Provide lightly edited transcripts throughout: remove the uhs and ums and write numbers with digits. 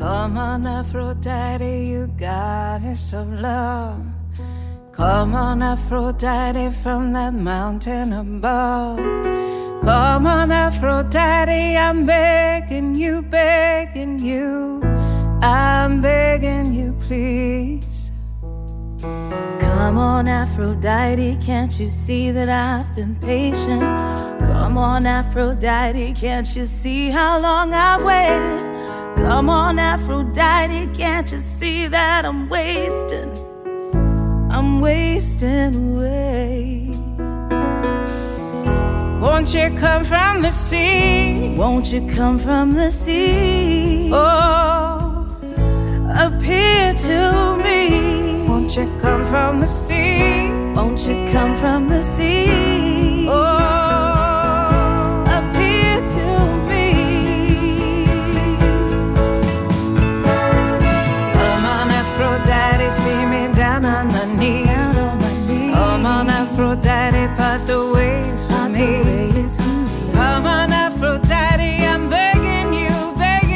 Come on, Aphrodite, you goddess of love. Come on, Aphrodite, from that mountain above. Come on, Aphrodite, I'm begging you, I'm begging you, please. Come on, Aphrodite, can't you see that I've been patient? Come on, Aphrodite, can't you see how long I've waited? Come on, Aphrodite, can't you see that I'm wasting away? Won't you come from the sea? Won't you come from the sea? Oh, appear to me. Won't you come from the sea? Won't you come from the sea? Oh, appear to me. Come on, Aphrodite, see me down on my knees. Come on, Aphrodite, part the ways for me. Come on, Aphrodite, I'm begging you, I'm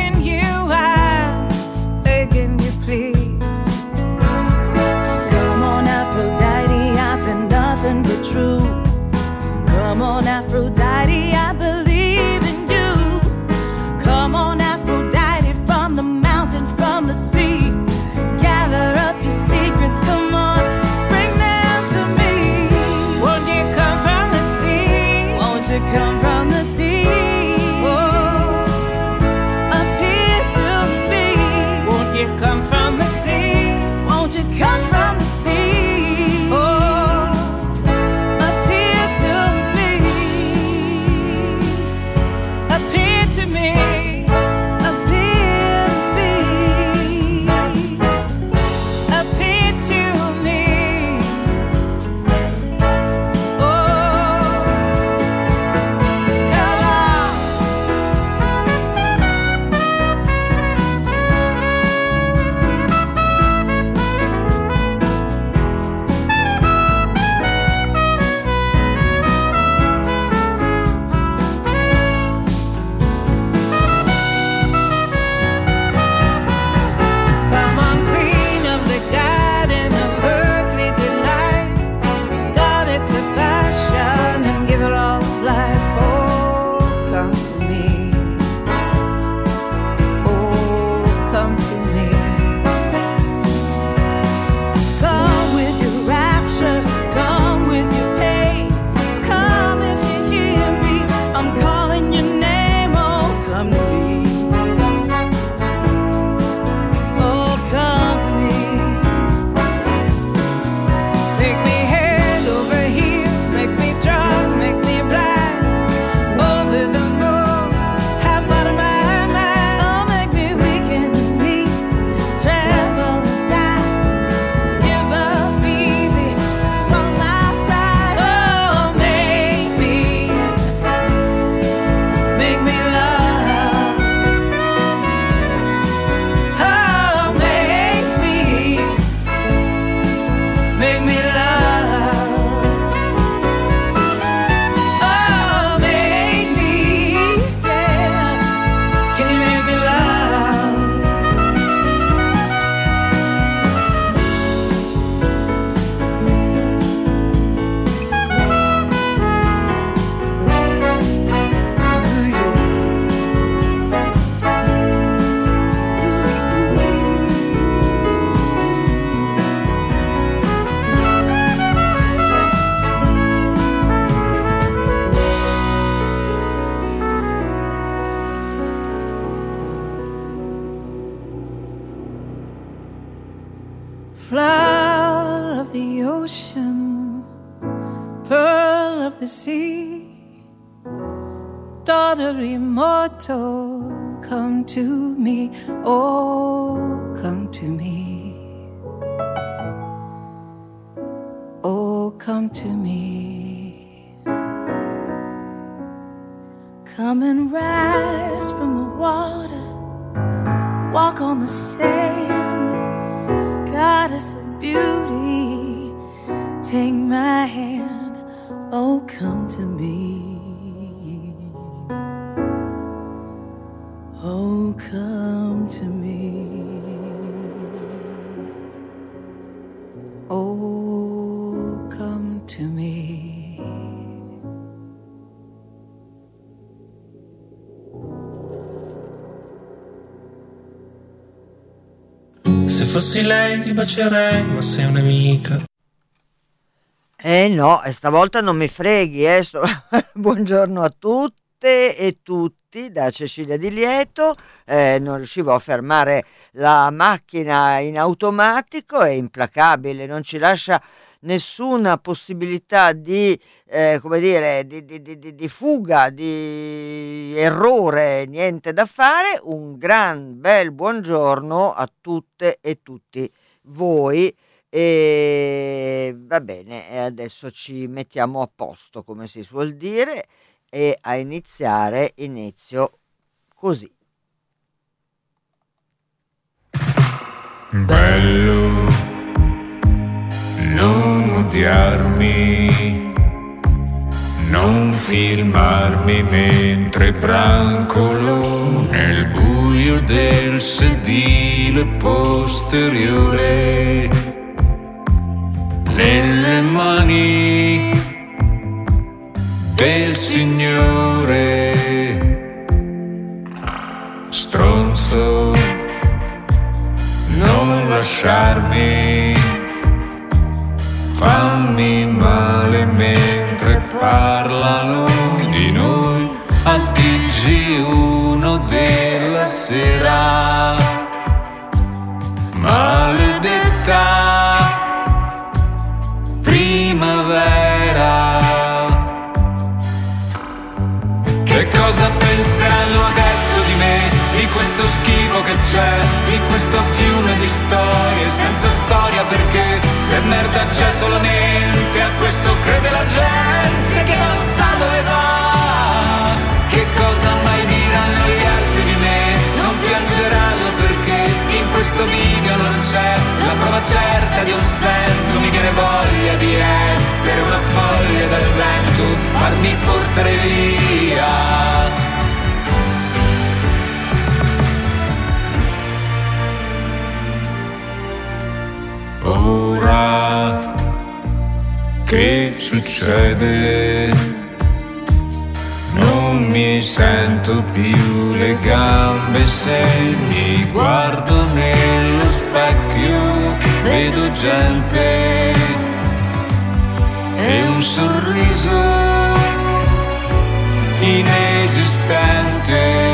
begging you, please. Come on, Aphrodite, I've been nothing but true. Come on, Aphrodite, I believe in you. Come on, Aphrodite, from the mountain, from the sea. Gather up your secrets, come on, bring them to me. Won't you come from the sea? Won't you come from the sea? Oh, appear to me. won't you come from the sea? Won't you come from the sea? Oh, appear to me. appear to me. Appear to me. Appear to me. Oh, come on. Come on, queen of the garden of earthly delight, goddess of passion, and give it all of life. Oh, come to me. Oh, come to me. Come with your rapture, come with your pain. Come if you hear me, I'm calling your name. Oh, come to me. Oh, come to me. Make me head over heels, make me drunk, make me blind, over the moon, half out of my mind. Oh, make me weak in the knees, tremble inside, give up easy, swallow my pride. Oh, make me love. Oh, make me love. Oh, make me, yeah. Can you make me love? Flower of the ocean, pearl of the sea, daughter immortal, come to me, oh, come to me, oh, come to me. Come and rise from the water, walk on the sand, goddess of beauty, take my hand, oh come to me, oh come to me. Se fossi lei ti bacierei, ma sei un'amica. No, e stavolta non mi freghi, Buongiorno a tutte e tutti da Cecilia Di Lieto. Non riuscivo a fermare la macchina in automatico, è implacabile, non ci lascia nessuna possibilità di, come dire, di fuga, di errore, niente da fare. Un gran bel buongiorno a tutte e tutti voi. E va bene, e adesso ci mettiamo a posto, come si suol dire, e a inizio così. Bello non odiarmi, non filmarmi mentre brancolo nel buio del sedile posteriore. Nelle mani del Signore, stronzo, non lasciarmi, fammi male mentre parlano di noi al TG1 della sera, maledetta primavera. Che cosa penseranno adesso di me, di questo schifo che c'è, di questo fiume di storie senza storia, perché se merda c'è solamente a questo crede la gente che non sa dove va. Che cosa mai diranno gli altri di me, non piangeranno perché in questo video non c'è la prova certa di un senso. Mi viene voglia di essere una foglia del vento, farmi portare via. Ora che succede? Non mi sento più le gambe se mi guardo nello specchio, vedo gente e un sorriso inesistente.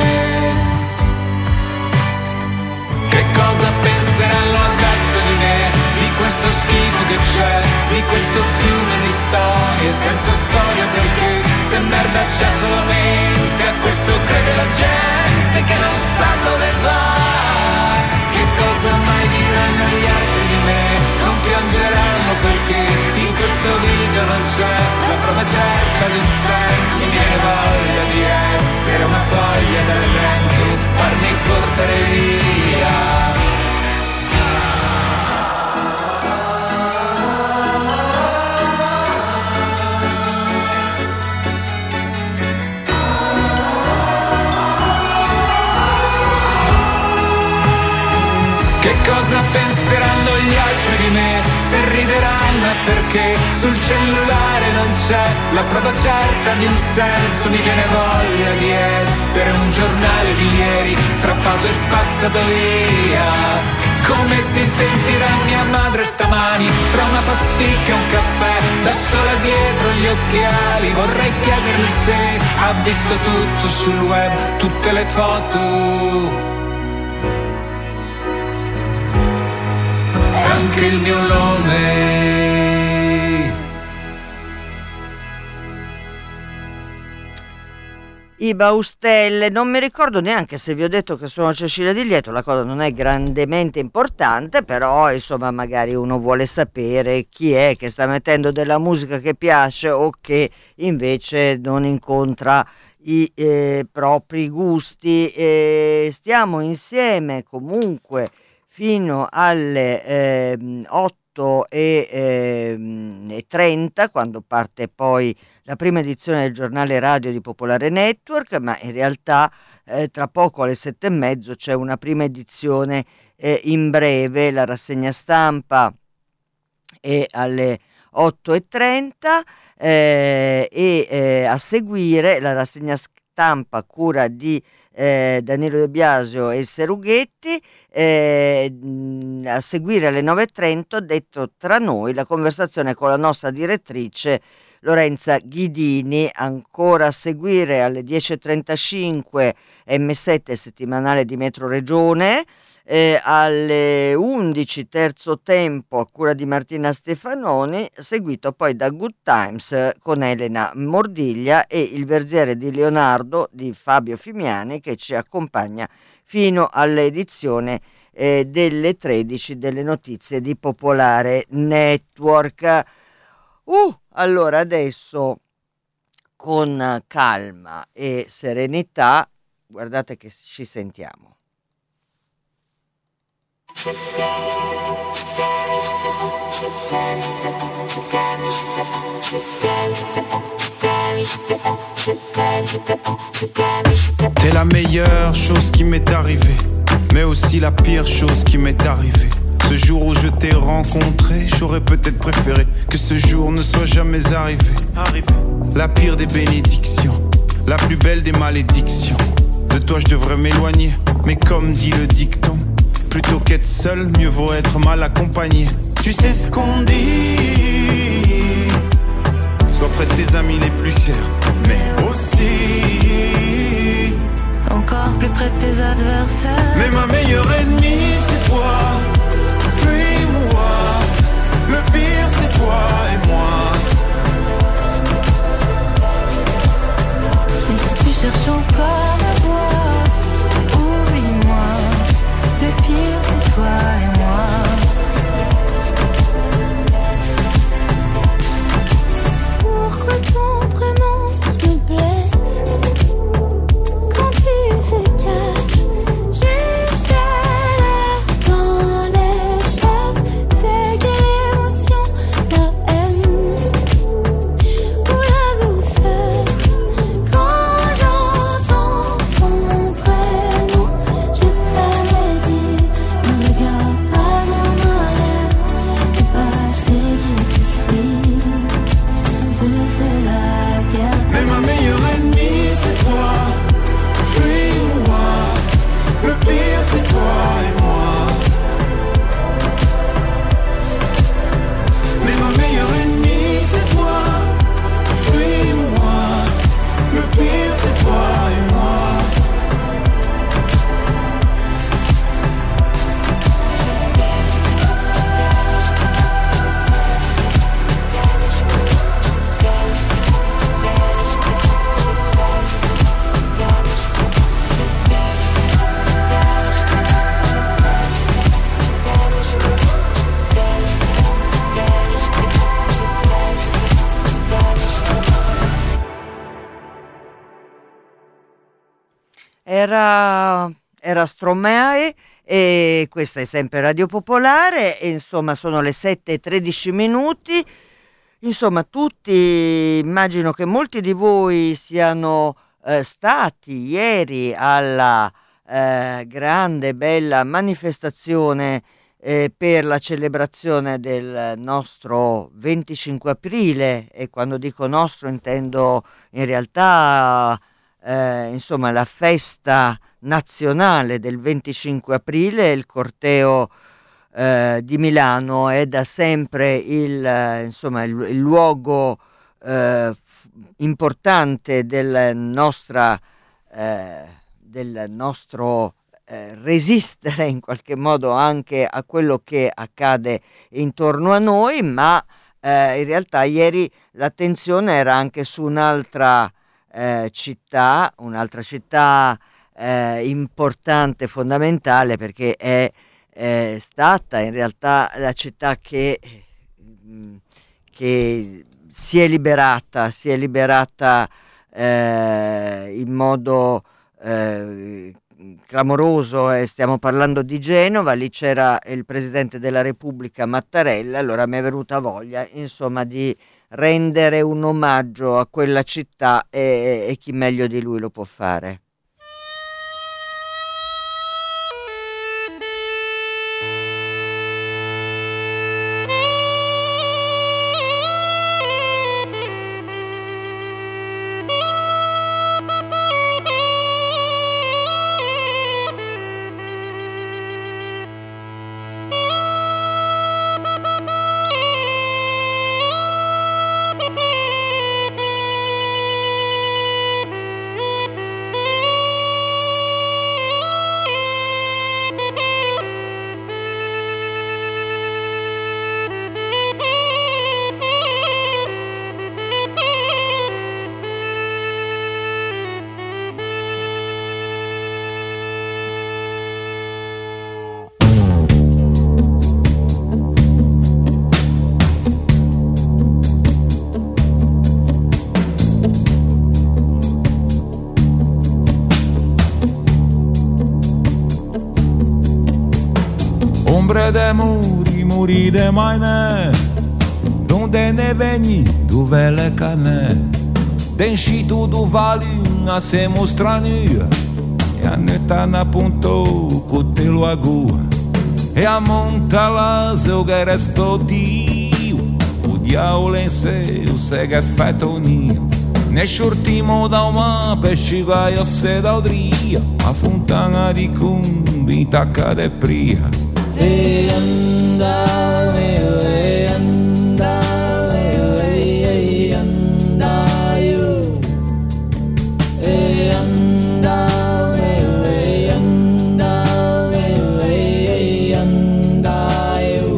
Che cosa penseranno adesso di me, di questo schifo che c'è, di questo fiume di storie senza storia, perché se merda c'è solamente a questo crede la gente che non sa dove va. Che cosa mai diranno gli altri di me, non piangeranno perché in questo video non c'è la prova certa di un senso. Mi viene voglia di essere una foglia del vento, farmi portare via. Che cosa penseranno gli altri di me, se rideranno è perché sul cellulare non c'è la prova certa di un senso. Mi viene voglia di essere un giornale di ieri, strappato e spazzato via. Come si sentirà mia madre stamani, tra una pasticca e un caffè, da sola dietro gli occhiali. Vorrei chiederle se ha visto tutto sul web, tutte le foto, anche il mio nome. I Baustelle, non mi ricordo neanche se vi ho detto che sono Cecilia Di Lieto, la cosa non è grandemente importante, però insomma magari uno vuole sapere chi è che sta mettendo della musica che piace o che invece non incontra i propri gusti. Stiamo insieme comunque fino alle 8:30, quando parte poi la prima edizione del giornale radio di Popolare Network, ma in realtà tra poco alle 7:30 c'è una prima edizione in breve, la rassegna stampa è alle 8:30 e a seguire la rassegna stampa a cura di Danilo De Biasio e Serughetti. A seguire alle 9:30 Detto tra noi, la conversazione con la nostra direttrice Lorenza Ghidini. Ancora a seguire alle 10:35 M7 settimanale di Metro Regione. Alle 11 terzo tempo a cura di Martina Stefanoni, seguito poi da Good Times con Elena Mordiglia e Il Verziere di Leonardo di Fabio Fimiani, che ci accompagna fino all'edizione delle 13 delle notizie di Popolare Network. Allora adesso con calma e serenità, guardate che ci sentiamo. T'es la meilleure chose qui m'est arrivée, mais aussi la pire chose qui m'est arrivée. Ce jour où je t'ai rencontré, j'aurais peut-être préféré que ce jour ne soit jamais arrivé. La pire des bénédictions, la plus belle des malédictions. De toi je devrais m'éloigner, mais comme dit le dicton, plutôt qu'être seul, mieux vaut être mal accompagné. Tu sais ce qu'on dit, sois près de tes amis les plus chers, mais aussi encore plus près de tes adversaires. Mais ma meilleure ennemie c'est toi, fuis-moi. Le pire c'est toi et moi. Et si tu cherches encore à voir, oublie-moi. Le pire c'est toi et moi. Pourquoi ton prénom me blesse quand il se cache juste à l'air dans l'espace? C'est quelle émotion, la haine ou la douceur? Quand j'entends ton prénom, je t'avais dit, ne regarde pas en arrière, le passé qui te suit te fait la guerre. Mais ma meilleure ennemie c'est toi, fuis-moi. Le pire c'est toi et moi. Mais ma meilleure ennemie c'est toi, fuis-moi. Le pire c'est toi et moi. Era Stromae e questa è sempre Radio Popolare e insomma sono le 7:13. Insomma tutti, immagino che molti di voi siano stati ieri alla grande bella manifestazione per la celebrazione del nostro 25 aprile, e quando dico nostro intendo in realtà insomma la festa nazionale del 25 aprile. Il corteo di Milano è da sempre il luogo importante del nostro resistere in qualche modo anche a quello che accade intorno a noi, ma in realtà ieri l'attenzione era anche su un'altra città importante, fondamentale, perché è stata in realtà la città che si è liberata in modo clamoroso, e stiamo parlando di Genova. Lì c'era il Presidente della Repubblica Mattarella, allora mi è venuta voglia insomma di rendere un omaggio a quella città e chi meglio di lui lo può fare. de muri de maine, donde ne veni, dove le cane, denșitul do vale a se mostrania, e a neta na ponto cu telo agua, e a monta l'ase o che resto dio, o diavolo in sé o se che fatto nio, ne shortimo da uma pesci vai o se da odria, a fontana di cumbi tacca de pria. E andava, e andava, e andava, e andava, e andava, e andava.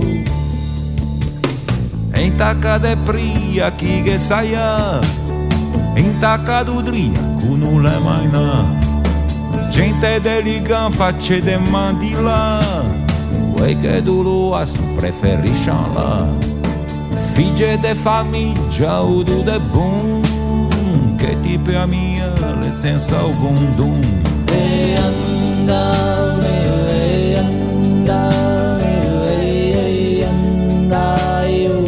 In tacca de pria chi che saia, in tacca d'udria cu non le mai na, gente deligan facce de mandila, vuoi che tu lo as preferisci là, figlie de famiglia o tu de bon, che tipo a mia le senza o gondom. E andava, e andava, e andava,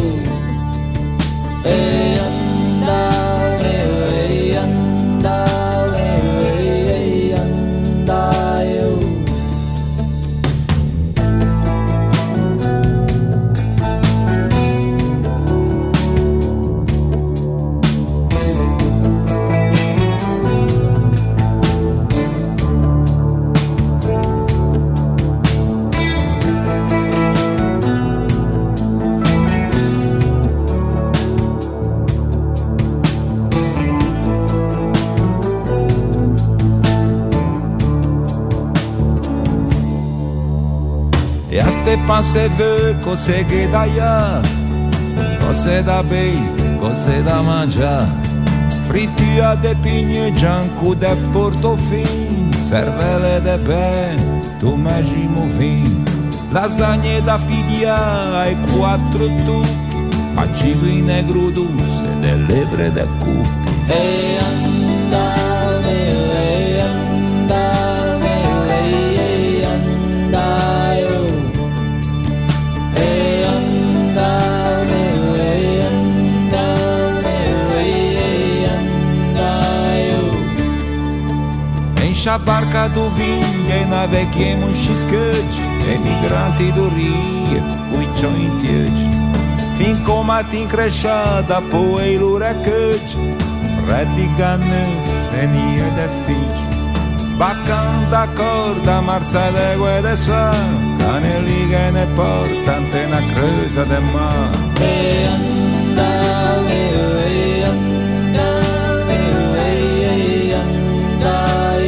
e andava, e andava, e andava. E a ste passe ve cose che daia, cose da bei, cose da mangiare, fritti a de pigne gianco de portofin, cervelle de ben, tu immagino vin, lasagne da figlia ai quattro tucchi, facivi negro dulce delle lebre de cucchi. E andava, e andava, e andava. E andava, e andava, e andava. Enche a barca do vinho e naveguemos xiscade, emigranti do rio, cuichão em tiede, fin com matin crechada, poeiro recade, redigane, fenia de fide, bacan da corda, marça de guedessa, cane liga ne porta antena creusa de mar. E andava, e andava, e andava,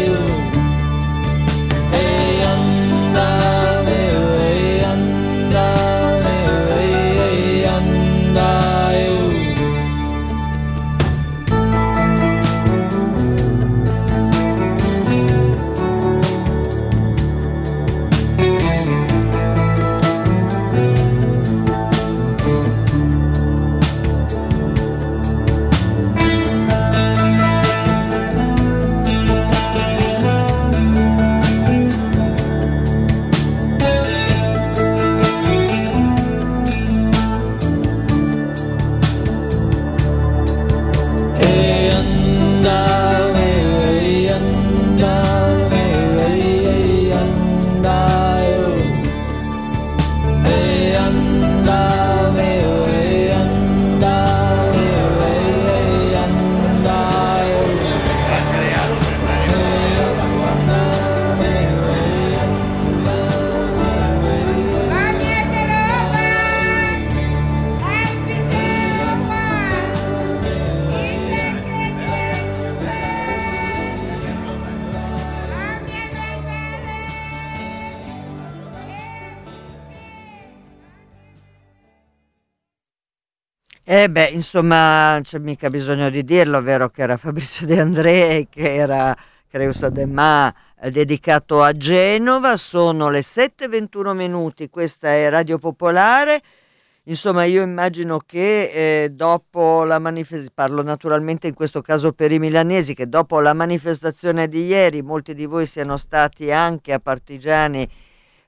e andava, e andava, e andava. Insomma, c'è mica bisogno di dirlo, vero che era Fabrizio De André, che era Creusa de Ma, dedicato a Genova. Sono le 7:21, questa è Radio Popolare. Insomma, io immagino che dopo la manifestazione, parlo naturalmente in questo caso per i milanesi, che dopo la manifestazione di ieri molti di voi siano stati anche a Partigiani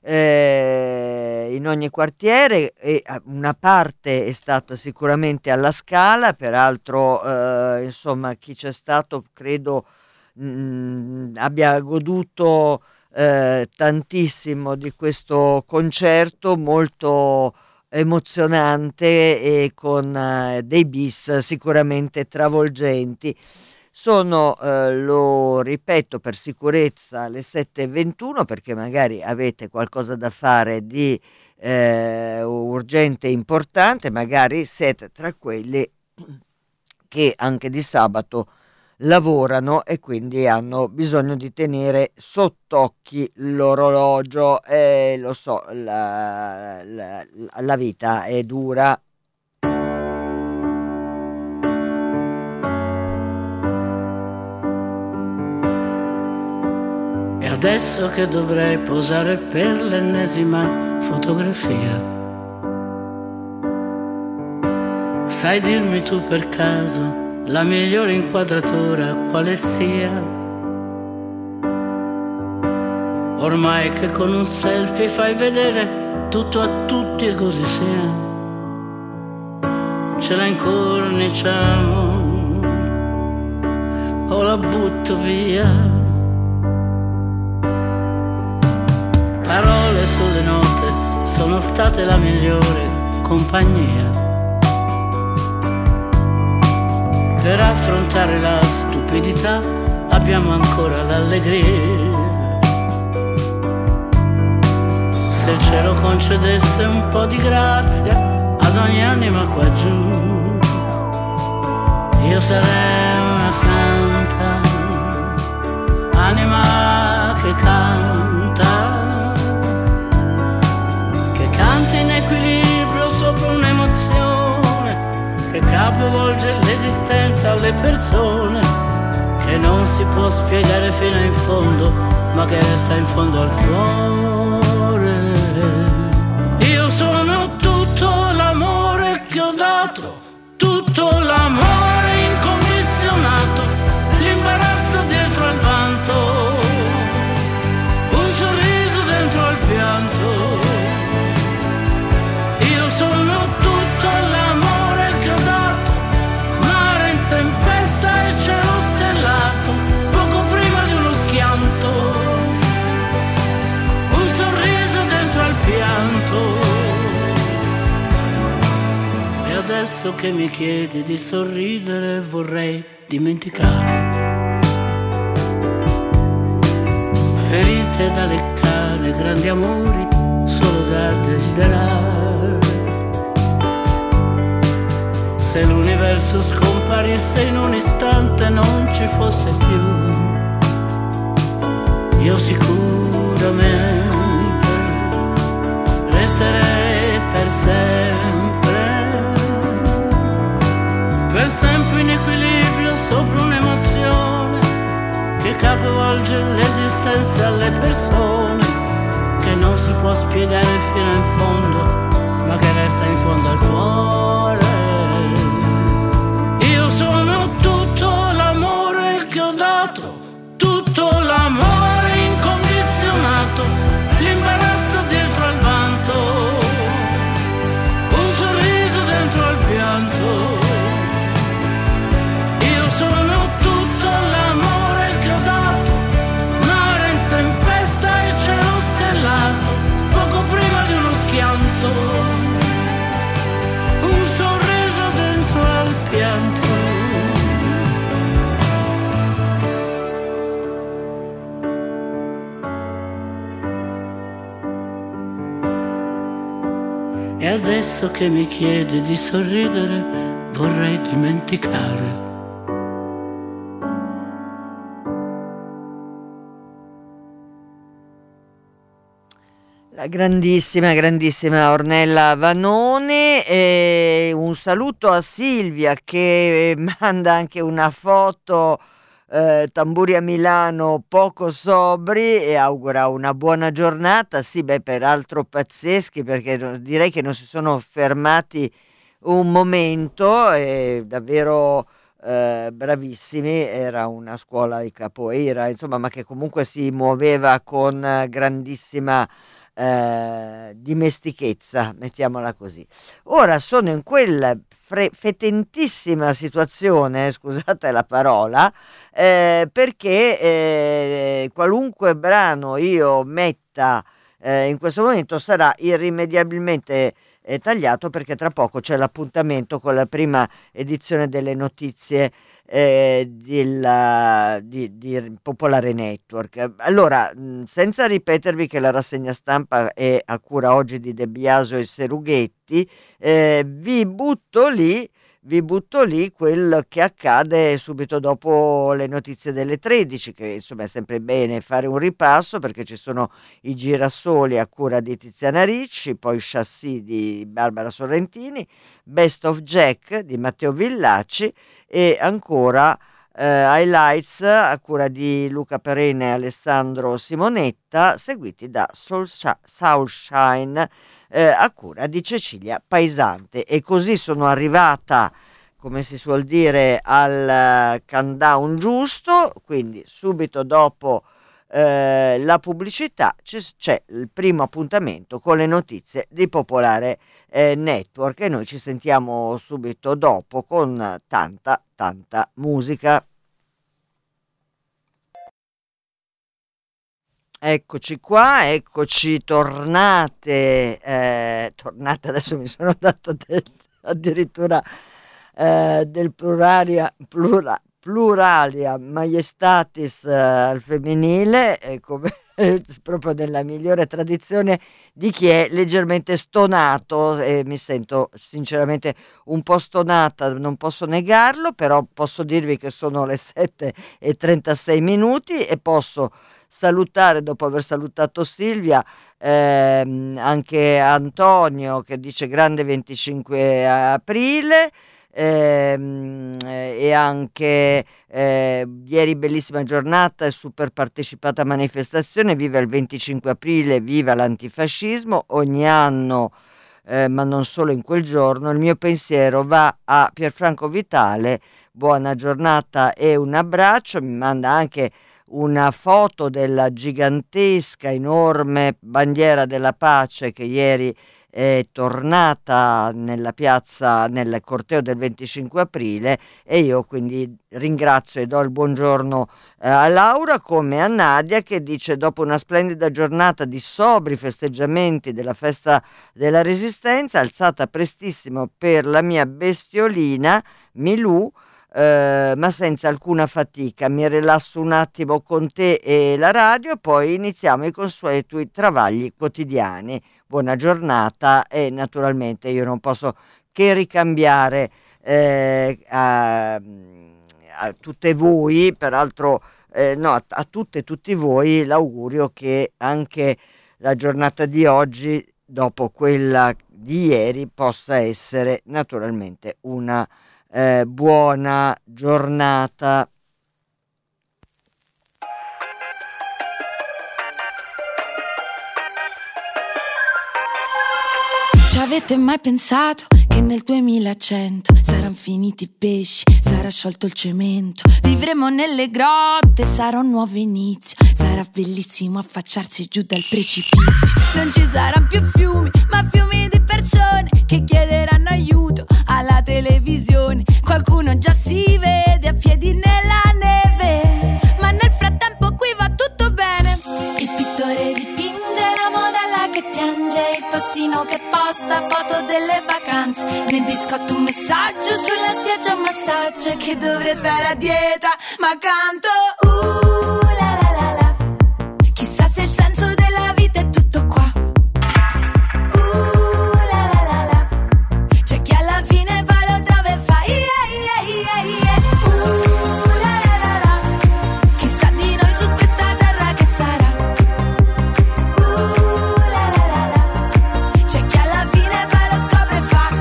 in ogni quartiere, e una parte è stata sicuramente alla Scala, peraltro insomma chi c'è stato credo abbia goduto tantissimo di questo concerto molto emozionante e con dei bis sicuramente travolgenti. Sono, lo ripeto per sicurezza, le 7:21, perché magari avete qualcosa da fare di urgente e importante, magari siete tra quelli che anche di sabato lavorano e quindi hanno bisogno di tenere sott'occhi l'orologio. Lo so, la vita è dura. E adesso che dovrei posare per l'ennesima fotografia, sai dirmi tu per caso la migliore inquadratura quale sia? Ormai che con un selfie fai vedere tutto a tutti e così sia, ce la incorniciamo o la butto via. Parole sulle note sono state la migliore compagnia per affrontare la stupidità, abbiamo ancora l'allegria. Se il cielo concedesse un po' di grazia ad ogni anima qua giù, io sarei una santa, anima che canta, che canta in equilibrio sopra un'emozione, che capovolge l'esistenza alle persone, che non si può spiegare fino in fondo, ma che resta in fondo al cuore. Io sono tutto l'amore che ho dato, tutto l'amore incondizionato, l'imbarazzo dietro al vanto, un sorriso dentro al pianto. Io sono tutto l'amore che ho dato, mare in tempesta e cielo stellato, poco prima di uno schianto, un sorriso dentro al pianto. E adesso che mi chiedi di sorridere vorrei dimenticare, ferite da leccare, grandi amori solo da desiderare. Se l'universo scomparisse in un istante, non ci fosse più, io sicuramente resterei per sempre in equilibrio sopra un'emozione che capovolge l'esistenza alle persone, che non si può spiegare fino in fondo, ma che resta in fondo al cuore. Io sono tutto l'amore che ho dato, tutto l'amore incondizionato, l'imbarazzo dietro al vanto, un sorriso dentro al pianto. Io sono tutto l'amore che ho dato, mare in tempesta e cielo stellato, poco prima di uno schianto, un sorriso dentro al pianto. E adesso che mi chiedi di sorridere vorrei dimenticare. La grandissima Ornella Vanoni, e un saluto a Silvia che manda anche una foto, tamburi a Milano poco sobri, e augura una buona giornata. Sì, beh, peraltro pazzeschi, perché direi che non si sono fermati un momento, davvero bravissimi. Era una scuola di capoeira, insomma, ma che comunque si muoveva con grandissima dimestichezza, mettiamola così. Ora sono in quella fetentissima situazione, scusate la parola, perché qualunque brano io metta in questo momento sarà irrimediabilmente tagliato, perché tra poco c'è l'appuntamento con la prima edizione delle notizie di Popolare Network. Allora, senza ripetervi che la rassegna stampa è a cura oggi di De Biasio e Serughetti, vi butto lì quel che accade subito dopo le notizie delle 13, che insomma è sempre bene fare un ripasso, perché ci sono i girasoli a cura di Tiziana Ricci, poi Chassis di Barbara Sorrentini, Best of Jack di Matteo Villacci e ancora Highlights a cura di Luca Perene e Alessandro Simonetta, seguiti da Soulshine a cura di Cecilia Paesante. E così sono arrivata, come si suol dire, al countdown giusto, quindi subito dopo la pubblicità c'è il primo appuntamento con le notizie di Popolare Network, e noi ci sentiamo subito dopo con tanta musica. Eccoci qua, eccoci tornate, adesso mi sono dato addirittura del pluralia majestatis al femminile, come proprio nella migliore tradizione di chi è leggermente stonato, e mi sento sinceramente un po' stonata, non posso negarlo, però posso dirvi che sono le 7:36 e posso salutare, dopo aver salutato Silvia, anche Antonio che dice grande 25 aprile, e anche ieri bellissima giornata e super partecipata manifestazione, viva il 25 aprile, viva l'antifascismo. Ogni anno, ma non solo in quel giorno, il mio pensiero va a Pierfranco Vitale. Buona giornata e un abbraccio. Mi manda anche una foto della gigantesca, enorme bandiera della pace che ieri è tornata nella piazza, nel corteo del 25 aprile, e io quindi ringrazio e do il buongiorno a Laura, come a Nadia, che dice: dopo una splendida giornata di sobri festeggiamenti della festa della Resistenza, alzata prestissimo per la mia bestiolina Milù, ma senza alcuna fatica, mi rilasso un attimo con te e la radio, poi iniziamo i consuetui travagli quotidiani. Buona giornata, e naturalmente io non posso che ricambiare a tutte voi, peraltro a tutte e tutti voi l'augurio che anche la giornata di oggi, dopo quella di ieri, possa essere naturalmente una buona giornata. Ci avete mai pensato che nel 2100 saranno finiti i pesci, sarà sciolto il cemento, vivremo nelle grotte, sarà un nuovo inizio, sarà bellissimo affacciarsi giù dal precipizio. Non ci saranno più fiumi, ma fiumi di persone che chiederanno aiuto alla televisione. Qualcuno già si vede a piedi nella neve, ma nel frattempo qui va tutto bene. Il pittore dipinge, la modella che piange, il postino che posta foto delle vacanze, nel biscotto un messaggio, sulla spiaggia un massaggio, che dovrei stare a dieta ma canto la la la la. Chissà se il senso della vita è tutto qua. La la la la. C'è chi alla fine va lo trova e fa la la la la. Chissà di noi su questa terra che sarà. La la la la. C'è chi alla fine va lo scopre e fa.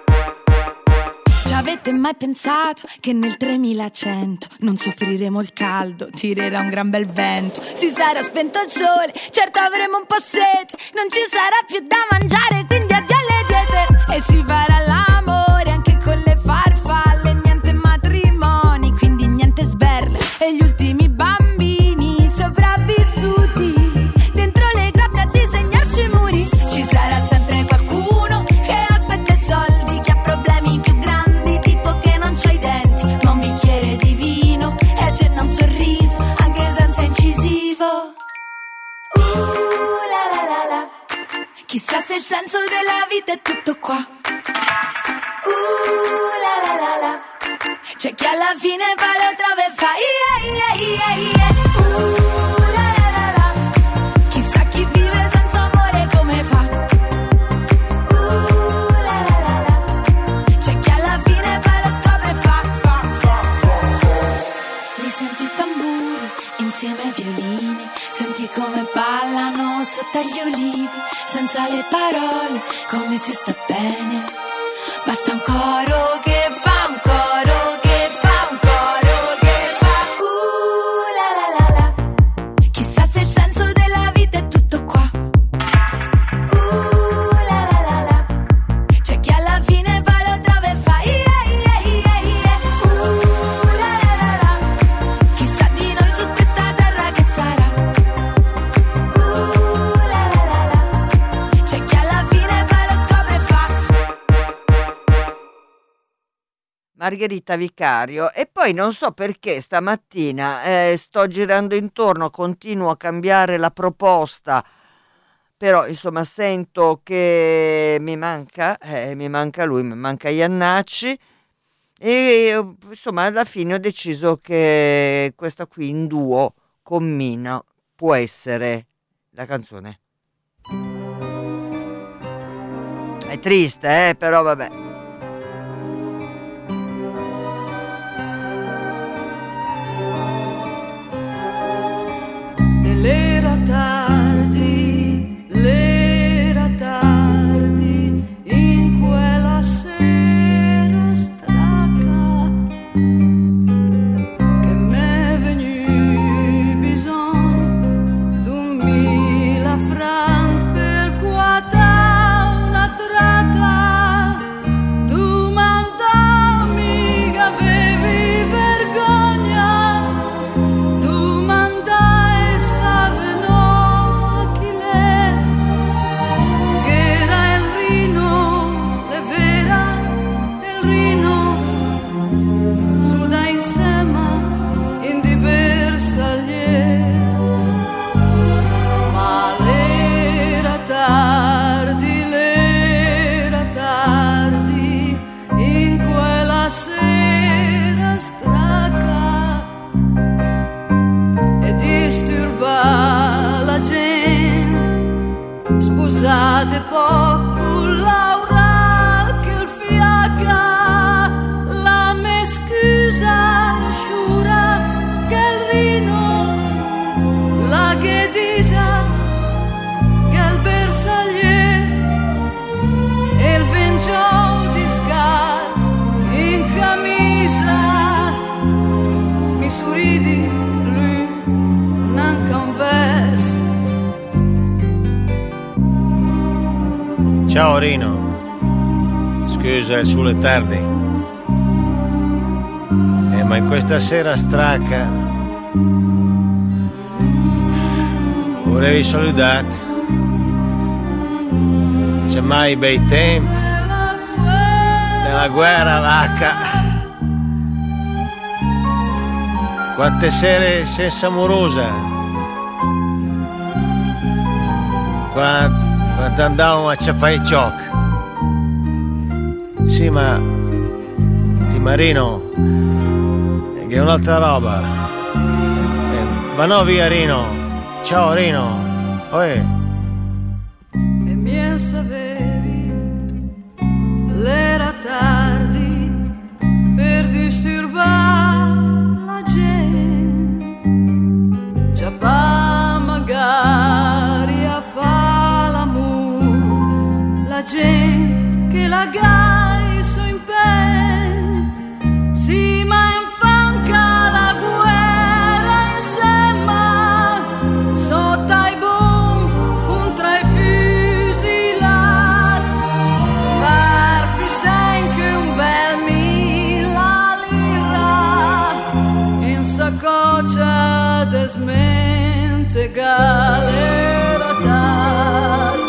Ci avete mai pensato che nel 3100 non soffriremo il caldo, tirerà un gran bel vento, si sarà spento il sole, certo avremo un po' sete, non ci sarà più da mangiare, quindi addio alle diete, e si farà l'amore anche con le farfalle, niente matrimoni, quindi niente sberle, e gli ultimi bambini sopravvissuti dentro le grotte a disegnarci Chissà se il senso della vita è tutto qua. La la la la. C'è chi alla fine va lo trova e fa la la la la. Chissà chi vive senza amore come fa. La la la la. C'è chi alla fine va lo scopre e fa. Li senti i tamburi insieme ai violini, senti come ballano sotto agli ulivi, senza le parole come si sta bene. Basta un coro che fa, un coro che fa, un coro che fa. La la la la. Chissà se il senso della vita è tutto qua. La la la la. C'è chi alla fine va lo trova e fa la la la la. Chissà di noi su questa terra che sarà. La la la la. C'è chi alla fine va lo scopre e fa. Margherita Vicario. E poi non so perché stamattina sto girando intorno, continuo a cambiare la proposta, però insomma sento che mi manca lui, mi manca Iannacci, e insomma alla fine ho deciso che questa qui in duo con Mina può essere la canzone. È triste, però vabbè. L'era tardi, in quella sera stracca, che m'è venu bisogno d'un 1000 francs per quata una tratta. Tu mandammi che avevi vergogna, tu mandai saveno chi l'è, che era il Rino, le vera il Rino, sul da insieme in diversa lier. Ma l'era tardi, in quella sera stracca, e disturba la gente. Scusate poco Laura che il fiacca, la me scusa sciura che il Rino, la ghedisa che il bersaglier, e il vengio di scal in camisa. Mi sorridi, lui non conversa. Ciao Rino, scusa il sole è tardi, ma in questa sera stracca volevi salutare. C'è mai bei tempi nella guerra vacca, quante sere senza amorosa, quando andavamo a ciappare cioc. Sì, ma Rino, che è un'altra roba. Va no via Rino. Ciao Rino. E miel sapevi, l'era tardi per disturbare la gente. Già va magari a fa l'amore, la gente che la gai su impegno. Sì, ma infanca la guerra insieme, sotto ai boom, un tra i fusilati, per più sen che un bel 1000 lire, in saccoccia de smente galera tardi.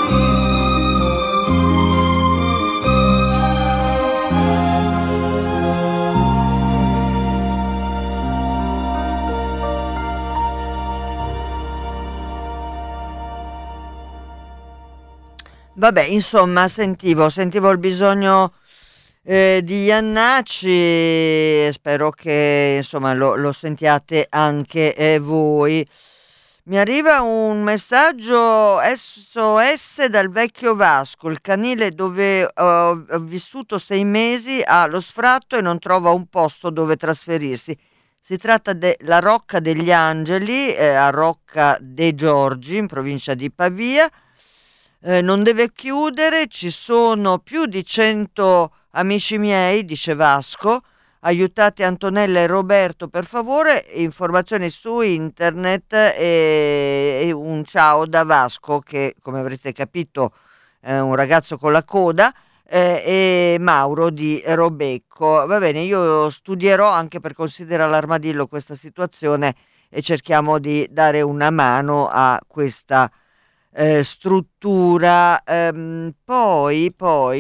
Vabbè, insomma, sentivo il bisogno di Iannacci, spero che insomma lo sentiate anche voi. Mi arriva un messaggio SOS dal vecchio Vasco, il canile dove ho vissuto 6 mesi ha lo sfratto e non trova un posto dove trasferirsi. Si tratta della Rocca degli Angeli, a Rocca dei Giorgi, in provincia di Pavia. Non deve chiudere, ci sono più di 100 amici miei, dice Vasco. Aiutate Antonella e Roberto per favore, informazioni su internet e un ciao da Vasco, che come avrete capito è un ragazzo con la coda, e Mauro di Robecco. Va bene, io studierò anche per considerare l'armadillo questa situazione e cerchiamo di dare una mano a questa struttura. Poi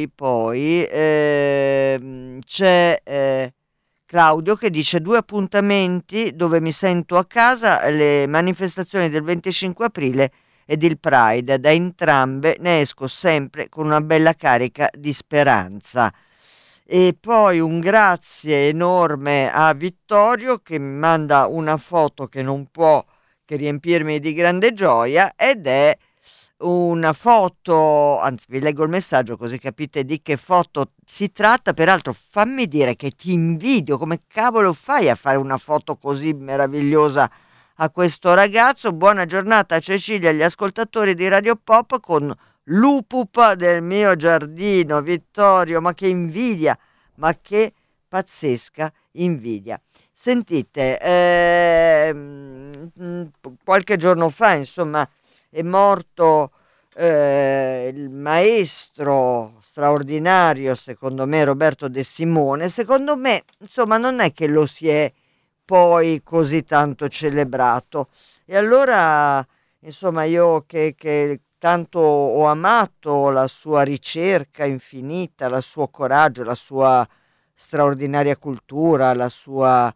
c'è Claudio che dice 2 appuntamenti dove mi sento a casa, le manifestazioni del 25 aprile ed il Pride. Da entrambe ne esco sempre con una bella carica di speranza. E poi un grazie enorme a Vittorio che mi manda una foto che non può che riempirmi di grande gioia, ed è una foto, anzi vi leggo il messaggio così capite di che foto si tratta. Peraltro fammi dire che ti invidio, come cavolo fai a fare una foto così meravigliosa a questo ragazzo. Buona giornata a Cecilia e agli ascoltatori di Radio Pop con l'upupa del mio giardino. Vittorio, ma che invidia, ma che pazzesca invidia. Sentite, qualche giorno fa insomma è morto il maestro straordinario, secondo me, Roberto De Simone. Secondo me, insomma, non è che lo si è poi così tanto celebrato. E allora, insomma, io che tanto ho amato la sua ricerca infinita, il suo coraggio, la sua straordinaria cultura, la sua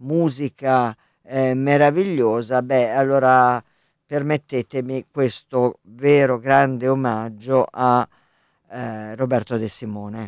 musica meravigliosa, allora permettetemi questo vero grande omaggio a Roberto De Simone.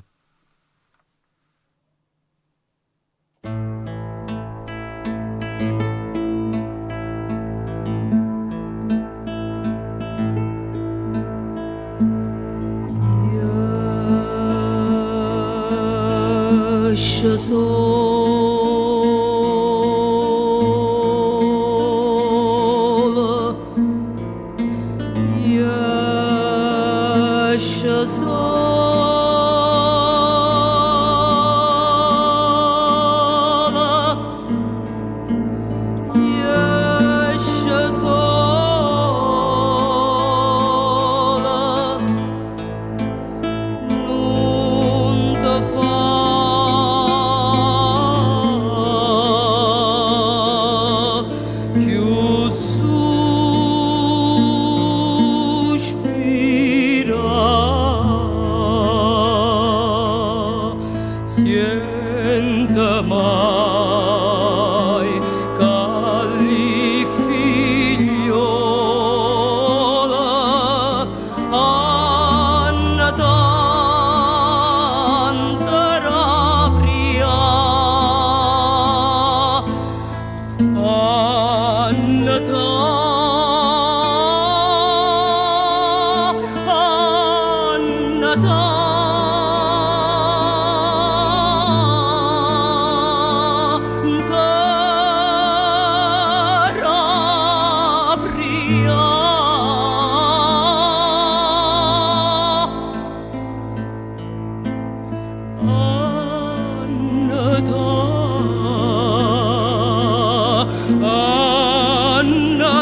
Anna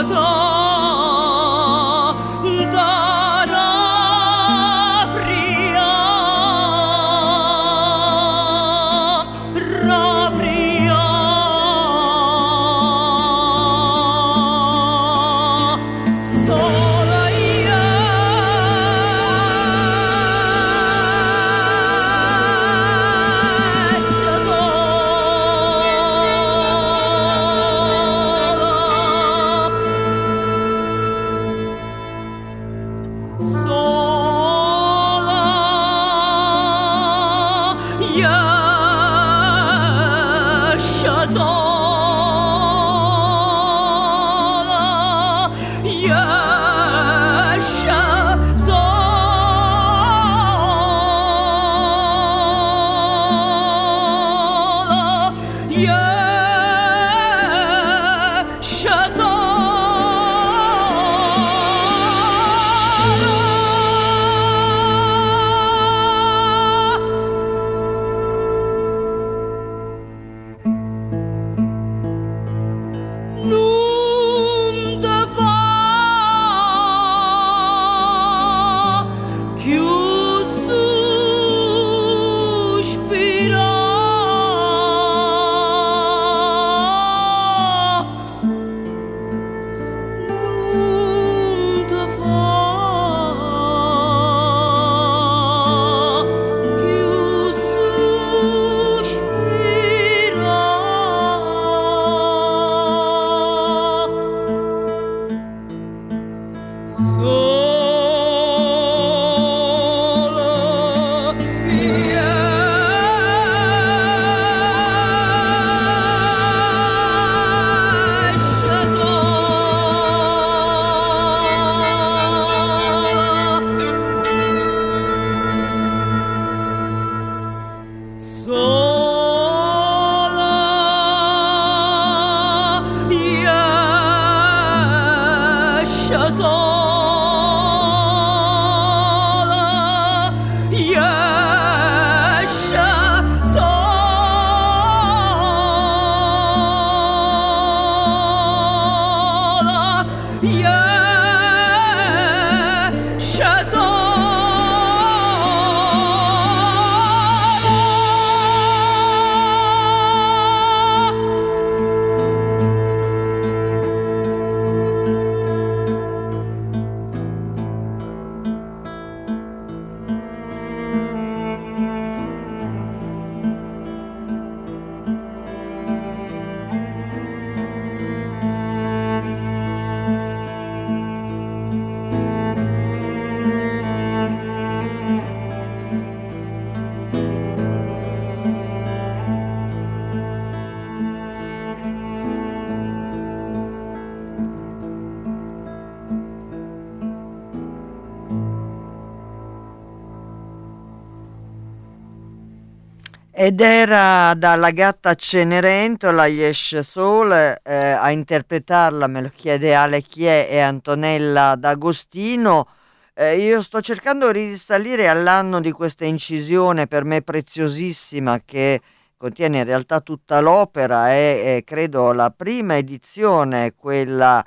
Ed era dalla Gatta Cenerentola, Yesh Soul, a interpretarla, me lo chiede Ale Chiè e Antonella D'Agostino. Io sto cercando di risalire all'anno di questa incisione per me preziosissima, che contiene in realtà tutta l'opera, è credo la prima edizione, quella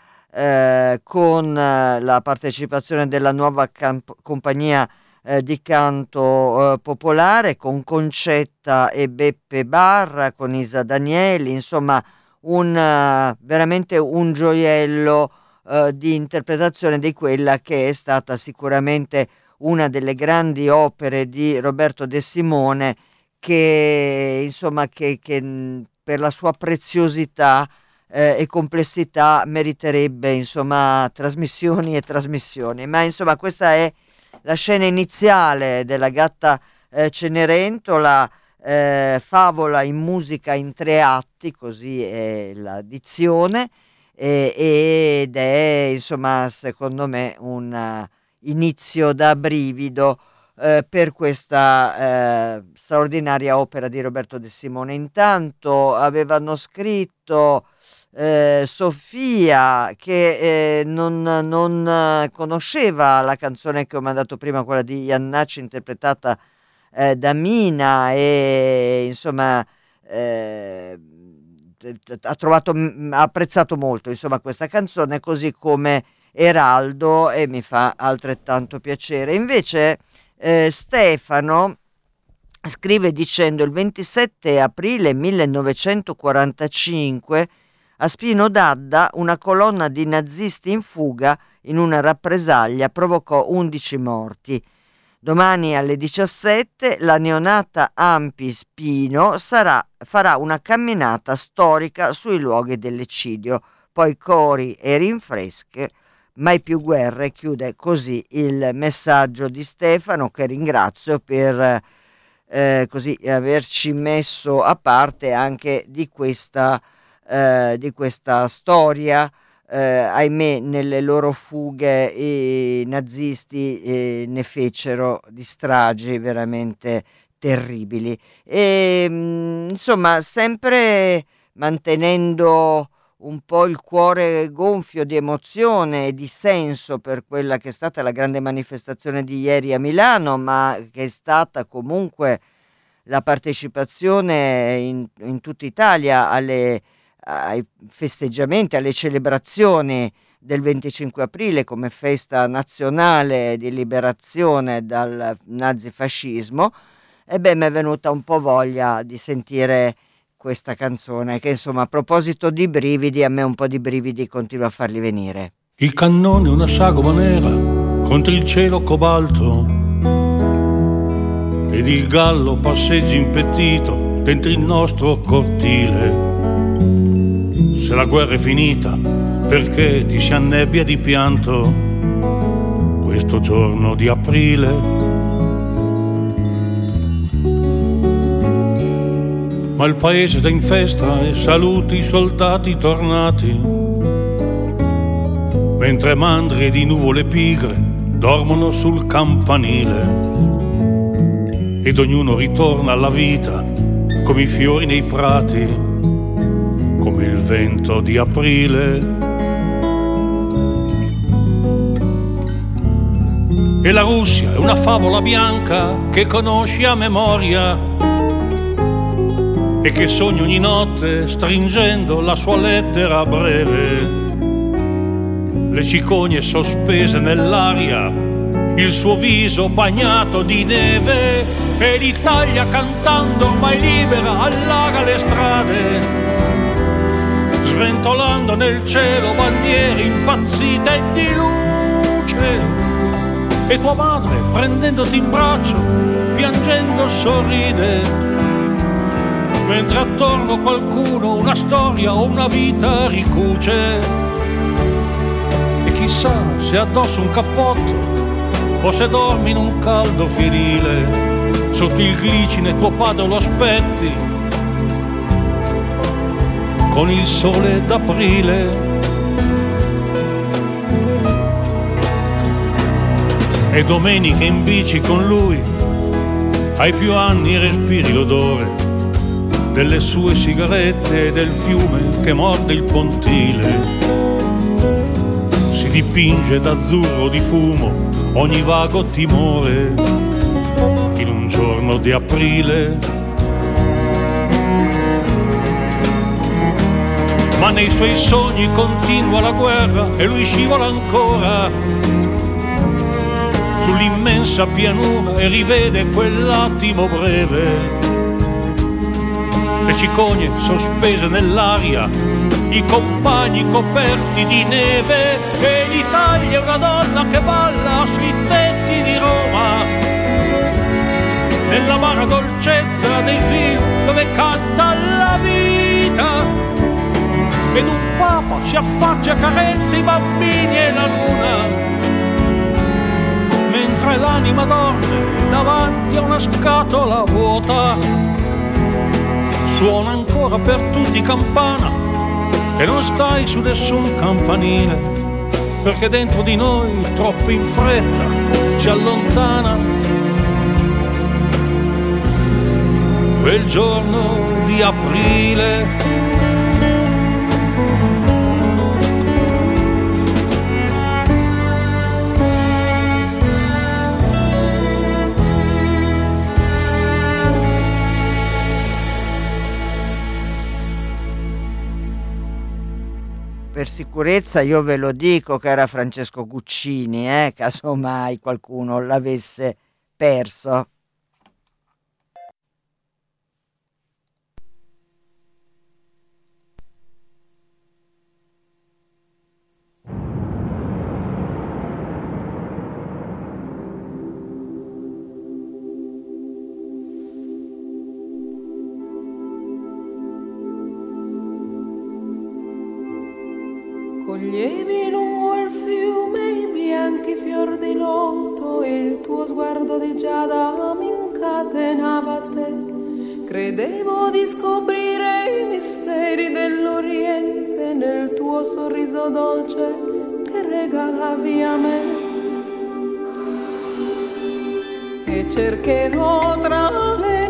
con la partecipazione della nuova compagnia di canto popolare, con Concetta e Beppe Barra, con Isa Danieli, insomma veramente un gioiello di interpretazione di quella che è stata sicuramente una delle grandi opere di Roberto De Simone, che insomma che per la sua preziosità e complessità meriterebbe insomma trasmissioni e trasmissioni. Ma insomma questa è la scena iniziale della Gatta Cenerentola, favola in musica in 3 atti, così è la dizione, ed è insomma secondo me un inizio da brivido per questa straordinaria opera di Roberto De Simone. Intanto avevano scritto Sofia, che non conosceva la canzone che ho mandato prima, quella di Iannacci interpretata da Mina, e insomma ha apprezzato molto insomma questa canzone, così come Eraldo, e mi fa altrettanto piacere. Invece Stefano scrive dicendo: il 27 aprile 1945 a Spino d'Adda una colonna di nazisti in fuga in una rappresaglia provocò 11 morti. Domani alle 17 la neonata Ampi Spino farà una camminata storica sui luoghi dell'eccidio, poi cori e rinfresche, mai più guerre. Chiude così il messaggio di Stefano, che ringrazio per così averci messo a parte anche di questa storia. Ahimè, nelle loro fughe i nazisti ne fecero di stragi veramente terribili, e insomma sempre mantenendo un po' il cuore gonfio di emozione e di senso per quella che è stata la grande manifestazione di ieri a Milano, ma che è stata comunque la partecipazione in tutta Italia ai festeggiamenti, alle celebrazioni del 25 aprile come festa nazionale di liberazione dal nazifascismo. E beh, mi è venuta un po' voglia di sentire questa canzone, che insomma, a proposito di brividi, a me un po' di brividi continua a farli venire. Il cannone è una sagoma nera contro il cielo cobalto, ed il gallo passeggia impettito dentro il nostro cortile. Se la guerra è finita, perché ti si annebbia di pianto questo giorno di aprile? Ma il paese sta in festa e saluti i soldati tornati, mentre mandrie di nuvole pigre dormono sul campanile, ed ognuno ritorna alla vita come i fiori nei prati, come il vento di aprile. E la Russia è una favola bianca che conosci a memoria e che sogni ogni notte stringendo la sua lettera breve. Le cicogne sospese nell'aria, il suo viso bagnato di neve, e l'Italia cantando ormai libera allaga le strade, sventolando nel cielo bandiere impazzite di luce. E tua madre, prendendoti in braccio, piangendo sorride, mentre attorno qualcuno una storia o una vita ricuce. E chissà se addosso un cappotto o se dormi in un caldo fienile, sotto il glicine tuo padre lo aspetti con il sole d'aprile. E domeniche in bici con lui, ai più anni respiri l'odore delle sue sigarette e del fiume che morde il pontile. Si dipinge d'azzurro di fumo ogni vago timore in un giorno di aprile. Ma nei suoi sogni continua la guerra e lui scivola ancora sull'immensa pianura e rivede quell'attimo breve. Le cicogne sospese nell'aria, i compagni coperti di neve, e l'Italia è una donna che balla sui tetti di Roma, nell'amara dolcezza dei film dove canta la vita. Ed un papa si affaccia e carezza i bambini e la luna, mentre l'anima dorme davanti a una scatola vuota. Suona ancora per tutti campana e non stai su nessun campanile, perché dentro di noi troppo in fretta ci allontana quel giorno di aprile. Per sicurezza io ve lo dico che era Francesco Guccini, casomai qualcuno l'avesse perso. Coglievi lungo il fiume i bianchi fior di loto e il tuo sguardo di giada mi incatenava a te. Credevo di scoprire i misteri dell'Oriente nel tuo sorriso dolce che regalavi a me. E cercherò tra le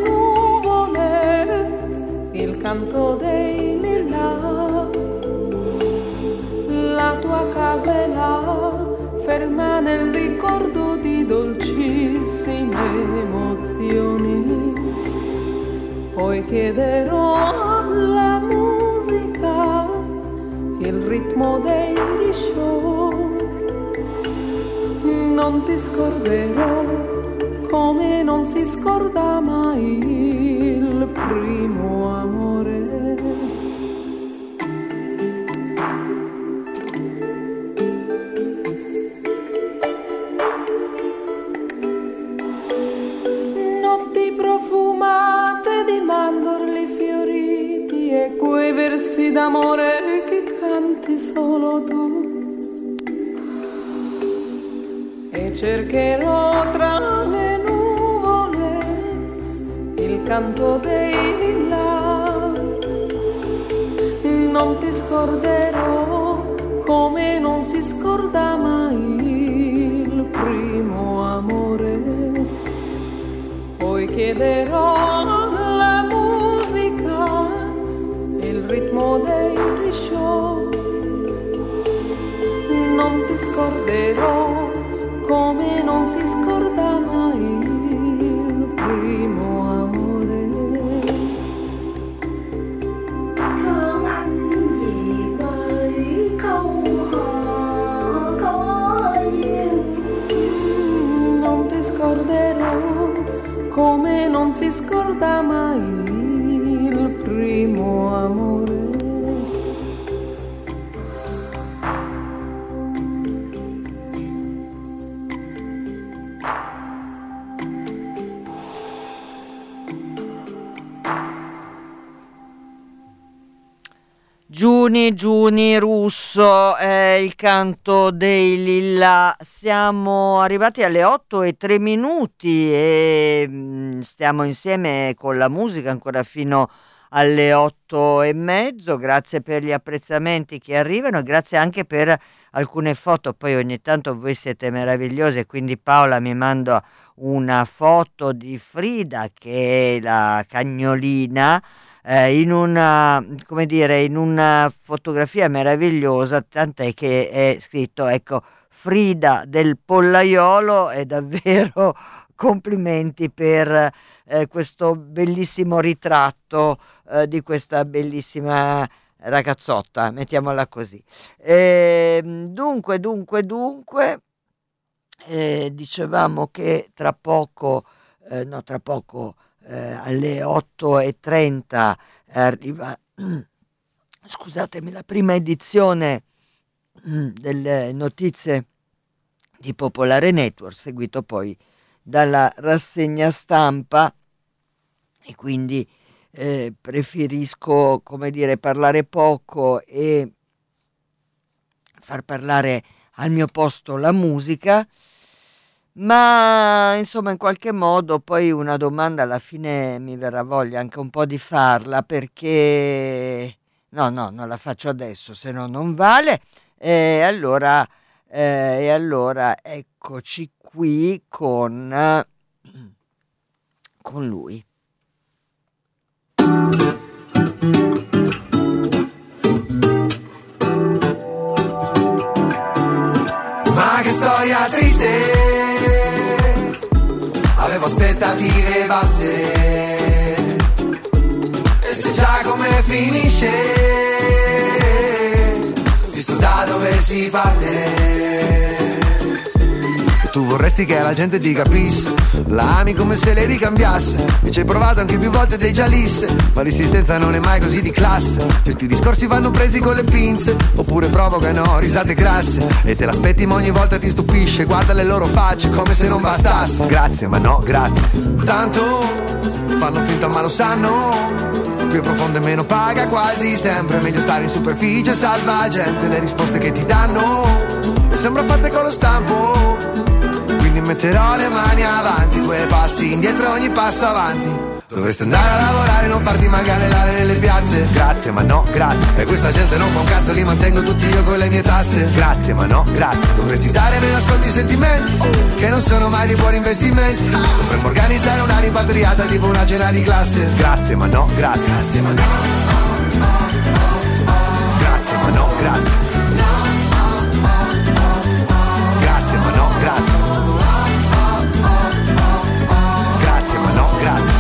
nuvole il canto dei lillà. La tua casa è là, ferma nel ricordo di dolcissime emozioni. Poi chiederò alla musica il ritmo dei show. Non ti scorderò come non si scorda mai il primo amore. E quei versi d'amore che canti solo tu. E cercherò tra le nuvole il canto dei là. Non ti scorderò come non si scorda mai il primo amore. Poi chiederò alla musica il ritmo dei show. Non ti scorderò come non ricorda mai il primo amore. Giuni Russo, il canto dei Lilla. Siamo arrivati alle 8:03 e stiamo insieme con la musica ancora fino alle 8:30. Grazie per gli apprezzamenti che arrivano e grazie anche per alcune foto. Poi ogni tanto voi siete meravigliosi e quindi Paola mi manda una foto di Frida, che è la cagnolina, in una, come dire, in una fotografia meravigliosa, tant'è che è scritto, ecco, Frida del Pollaiolo, e davvero complimenti per questo bellissimo ritratto di questa bellissima ragazzotta, mettiamola così. Dunque, dicevamo che tra poco alle 8:30 arriva, scusatemi, la prima edizione delle notizie di Popolare Network, seguito poi dalla rassegna stampa, e quindi preferisco, come dire, parlare poco e far parlare al mio posto la musica. Ma insomma, in qualche modo poi una domanda alla fine mi verrà voglia anche un po' di farla, perché no, non la faccio adesso, se no non vale. E allora eccoci qui con lui. Ma che storia triste, avevo aspettative basse, e se già come finisce, visto da dove si parte. E tu vorresti che la gente ti capisse, la ami come se le ricambiasse, e ci hai provato anche più volte dei gialisse, ma l'insistenza non è mai così di classe. Certi discorsi vanno presi con le pinze, oppure provocano risate grasse, e te l'aspetti ma ogni volta ti stupisce. Guarda le loro facce come se non bastasse. Grazie ma no grazie, tanto fanno finta ma lo sanno, più profondo e meno paga quasi sempre, meglio stare in superficie salvagente. Le risposte che ti danno e sembra fatte con lo stampo, quindi metterò le mani avanti, 2 passi indietro ogni passo avanti. Dovresti andare a lavorare, non farti manganellare nelle piazze. Grazie ma no grazie, e questa gente non fa un cazzo, li mantengo tutti io con le mie tasse. Grazie ma no grazie, dovresti dare meno ascolti i sentimenti, che non sono mai di buoni investimenti. Dovremmo organizzare una rimpatriata tipo una cena di classe. Grazie ma no grazie, grazie ma no, grazie ma no grazie, grazie ma no grazie, grazie ma no grazie.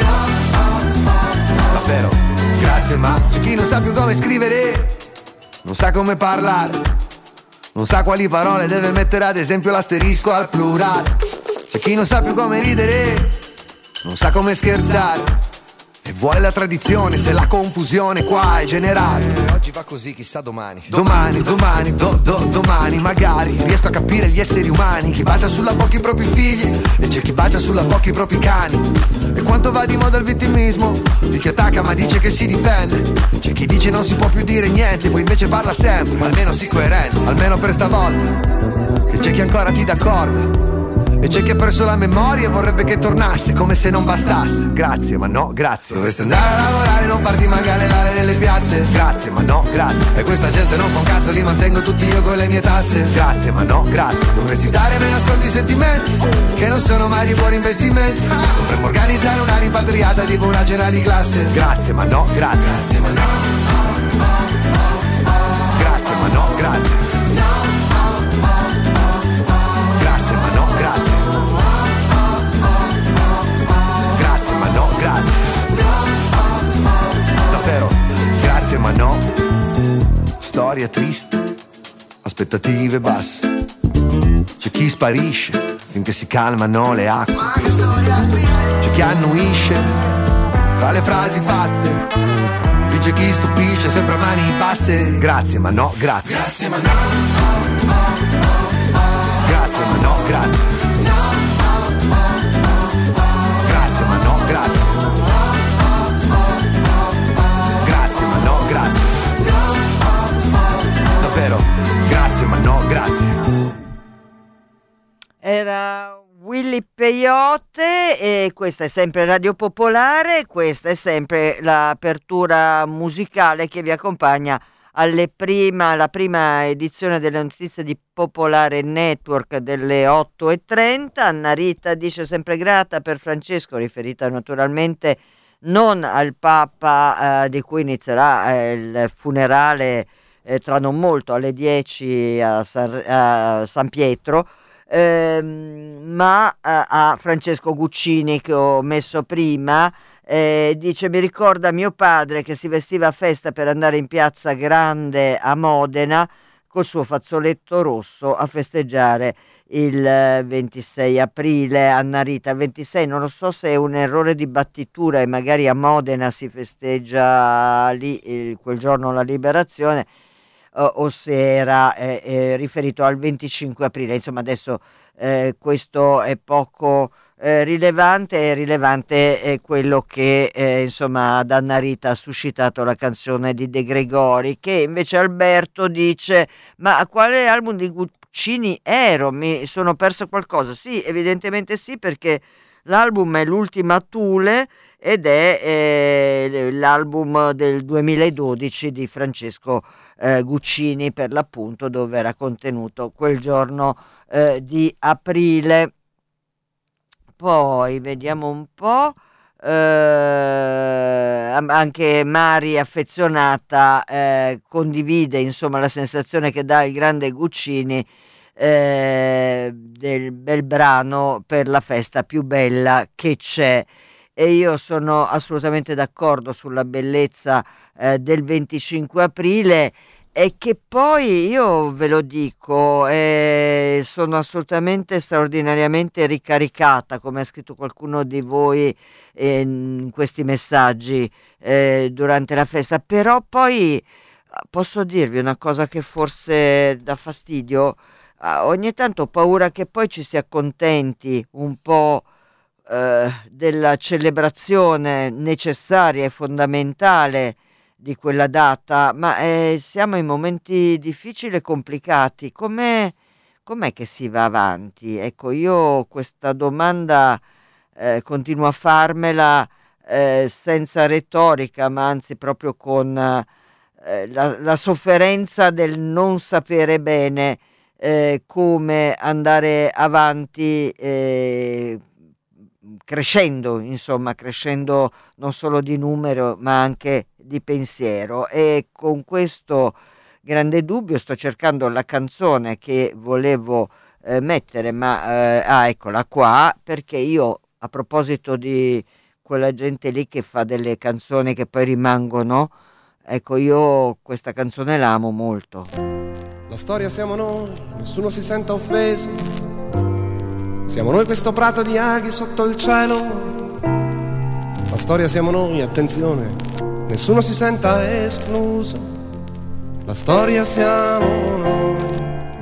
Davvero, grazie ma c'è chi non sa più come scrivere, non sa come parlare, non sa quali parole deve mettere, ad esempio l'asterisco al plurale. C'è chi non sa più come ridere, non sa come scherzare, e vuole la tradizione se la confusione qua è generale. Oggi va così, chissà domani. Domani magari riesco a capire gli esseri umani, chi bacia sulla bocca i propri figli e c'è chi bacia sulla bocca i propri cani. E quanto va di moda il vittimismo di chi attacca ma dice che si difende. C'è chi dice non si può più dire niente, poi invece parla sempre, ma almeno sii coerente, almeno per stavolta. Che c'è chi ancora ti dà corda, e c'è chi ha perso la memoria e vorrebbe che tornasse come se non bastasse. Grazie ma no grazie, dovresti andare a lavorare, non farti manganellare nelle piazze. Grazie ma no grazie, e questa gente non fa un cazzo, li mantengo tutti io con le mie tasse. Grazie ma no grazie, dovresti dare meno ascolti i sentimenti, che non sono mai di buoni investimenti. Dovremmo organizzare una rimpatriata tipo una cena di classe. Grazie ma no grazie, grazie ma no, grazie ma no grazie, grazie ma no grazie, grazie ma no grazie, davvero, grazie ma no. Storia triste, aspettative basse, c'è chi sparisce finché si calmano le acque, c'è chi annuisce fra le frasi fatte vince chi stupisce sempre a mani basse. Grazie ma no, grazie. Grazie ma no. Grazie ma no, grazie. Grazie ma no, grazie. Grazie ma no, grazie. Davvero, grazie ma no, grazie. Era Willy Peyote e questa è sempre Radio Popolare, questa è sempre l'apertura musicale che vi accompagna alla prima edizione delle notizie di Popolare Network delle 8:30. Anna Rita dice sempre grata per Francesco, riferita naturalmente non al Papa di cui inizierà il funerale tra non molto alle 10 a San Pietro, ma a Francesco Guccini che ho messo prima. Dice mi ricorda mio padre che si vestiva a festa per andare in Piazza Grande a Modena col suo fazzoletto rosso a festeggiare il 26 aprile. Anna Rita, 26 non lo so se è un errore di battitura e magari a Modena si festeggia lì quel giorno la liberazione, o se era riferito al 25 aprile. Insomma adesso questo è poco rilevante. Rilevante è quello che insomma ad Anna Rita ha suscitato la canzone di De Gregori, che invece Alberto dice ma a quale album di Guccini ero? Mi sono persa qualcosa. Sì, evidentemente sì, perché l'album è L'ultima Thule ed è l'album del 2012 di Francesco Guccini, per l'appunto, dove era contenuto quel giorno di aprile. Poi vediamo un po', anche Mari affezionata condivide insomma la sensazione che dà il grande Guccini del bel brano per la festa più bella che c'è, e io sono assolutamente d'accordo sulla bellezza del 25 aprile e che poi io ve lo dico sono assolutamente straordinariamente ricaricata, come ha scritto qualcuno di voi in questi messaggi durante la festa. Però poi posso dirvi una cosa che forse dà fastidio. Ogni tanto ho paura che poi ci si accontenti un po' della celebrazione necessaria e fondamentale di quella data, ma siamo in momenti difficili e complicati. Com'è che si va avanti? Ecco, io questa domanda continuo a farmela senza retorica, ma anzi proprio con la sofferenza del non sapere bene come andare avanti, crescendo non solo di numero ma anche di pensiero. E con questo grande dubbio sto cercando la canzone che volevo mettere, ma eccola qua, perché io, a proposito di quella gente lì che fa delle canzoni che poi rimangono, ecco, io questa canzone la amo molto. La storia siamo noi, nessuno si senta offeso. Siamo noi questo prato di aghi sotto il cielo. La storia siamo noi, attenzione, nessuno si senta escluso. La storia siamo noi.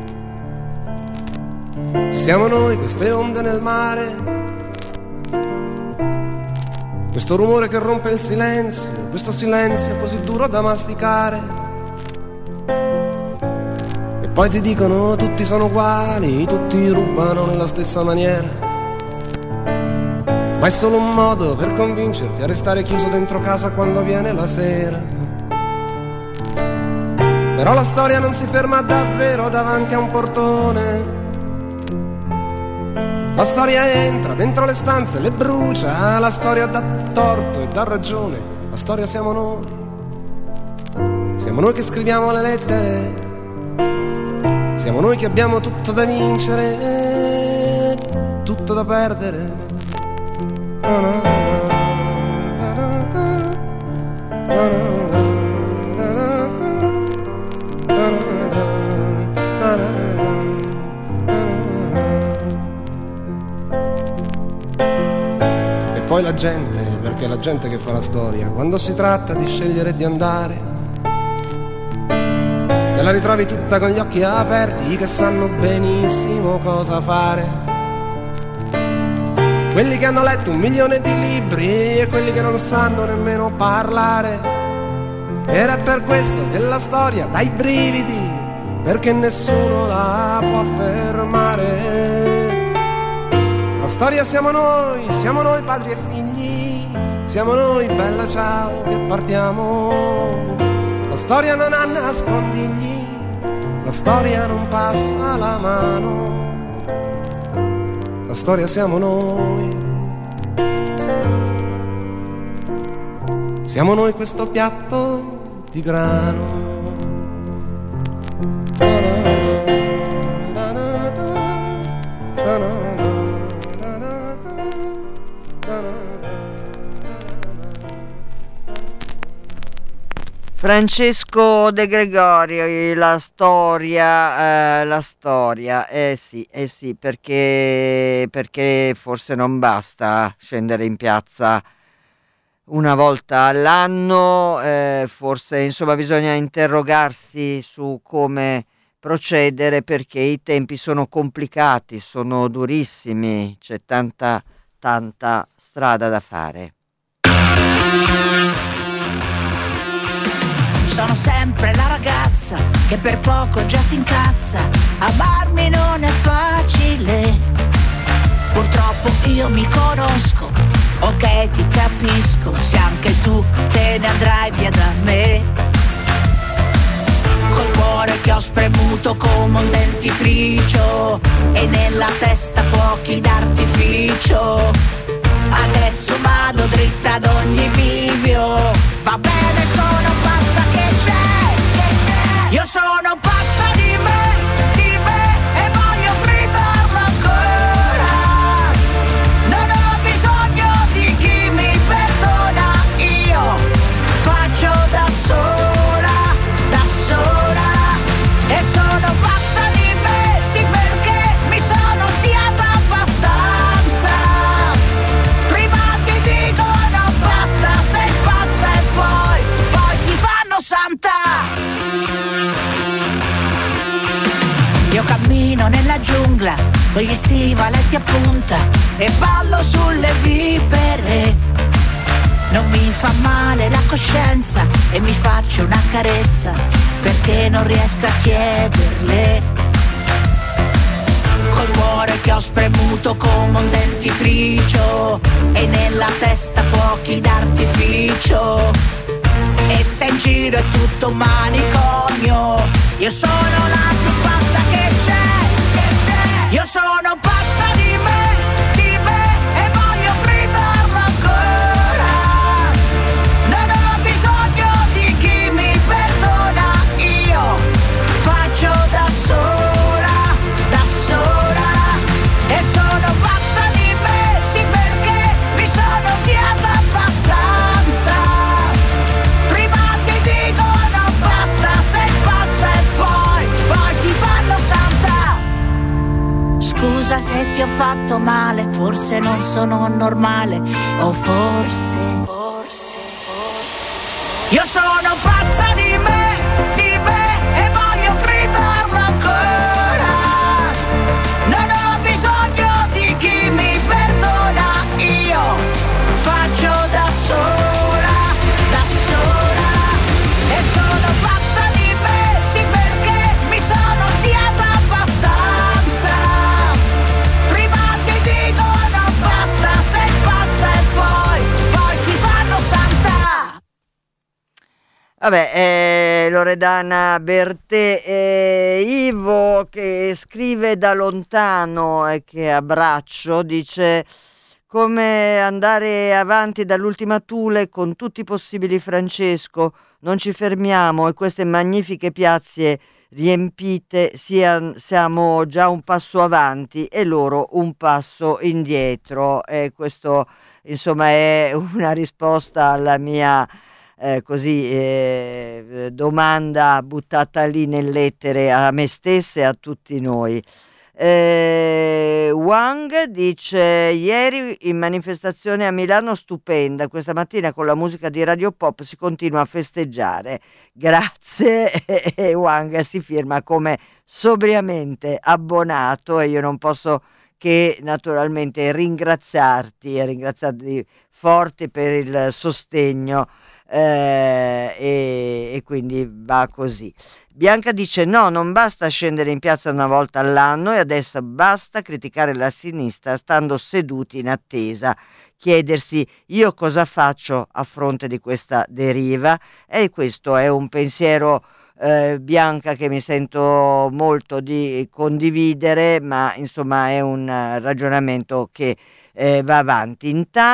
Siamo noi queste onde nel mare, questo rumore che rompe il silenzio, questo silenzio così duro da masticare. E poi ti dicono tutti sono uguali, tutti rubano nella stessa maniera. Ma è solo un modo per convincerti a restare chiuso dentro casa quando viene la sera. Però la storia non si ferma davvero davanti a un portone. La storia entra dentro le stanze, le brucia. La storia dà torto e dà ragione. La storia siamo noi. Siamo noi che scriviamo le lettere. Siamo noi che abbiamo tutto da vincere e tutto da perdere. E poi la gente per perché è la gente che fa la storia. Quando si tratta di scegliere di andare, te la ritrovi tutta con gli occhi aperti, che sanno benissimo cosa fare. Quelli che hanno letto 1 milione di libri e quelli che non sanno nemmeno parlare. Ed è per questo che la storia dà i brividi, perché nessuno la può fermare. La storia siamo noi padri e figli, siamo noi, bella ciao che partiamo. La storia non ha nascondigli, la storia non passa la mano. La storia siamo noi questo piatto di grano. Francesco De Gregorio, la storia, sì, perché forse non basta scendere in piazza una volta all'anno, forse insomma bisogna interrogarsi su come procedere, perché i tempi sono complicati, sono durissimi, c'è tanta strada da fare. Sono sempre la ragazza che per poco già si incazza. Amarmi non è facile. Purtroppo io mi conosco, ok ti capisco, se anche tu te ne andrai via da me. Col cuore che ho spremuto come un dentifricio e nella testa fuochi d'artificio. Adesso vado dritta ad ogni bivio. Va bene, sono pazza che c'è. Io sono pazza di me e voglio gridarlo ancora. Non ho bisogno di chi mi perdona. Io faccio da sola. E sono pazza di me, sì, perché mi sono odiata abbastanza. Prima ti dicono basta, sei pazza e poi ti fanno santa. Io cammino nella giungla con gli stivaletti a punta e ballo sulle vipere. Non mi fa male la coscienza e mi faccio una carezza perché non riesco a chiederle. Col cuore che ho spremuto come un dentifricio e nella testa fuochi d'artificio. E se in giro è tutto un manicomio, io sono la più pazza che c'è. Io sono pazza di me e voglio gridarlo ancora. Non ho bisogno di chi mi perdona. Io faccio da sola. E sono pazza di me, sì, perché mi sono odiata abbastanza. Prima ti dicono basta, sei pazza e poi ti fanno santa. Scusa se ti ho fatto male, forse non sono normale, o forse io sono pazza di me e voglio gridarlo ancora. Non ho bisogno di chi mi perdona. Io faccio da sola. E sono pazza di me, sì, perché mi sono odiata abbastanza. Prima ti dicono basta, sei pazza e poi ti fanno santa. Vabbè, Loredana Bertè, Ivo che scrive da lontano e che abbraccio, dice: come andare avanti dall'ultima Thule con tutti i possibili, Francesco, non ci fermiamo e queste magnifiche piazze riempite siamo già un passo avanti e loro un passo indietro. E questo insomma è una risposta alla mia domanda buttata lì nell'etere a me stessa e a tutti noi. Wang dice: ieri in manifestazione a Milano stupenda, questa mattina con la musica di Radio Pop si continua a festeggiare. Grazie. Wang si firma come sobriamente abbonato e io non posso che naturalmente ringraziarti forte per il sostegno, e quindi va così. Bianca dice: no, non basta scendere in piazza una volta all'anno e adesso basta criticare la sinistra stando seduti in attesa, chiedersi io cosa faccio a fronte di questa deriva. E questo è un pensiero, Bianca, che mi sento molto di condividere, ma insomma è un ragionamento che va avanti.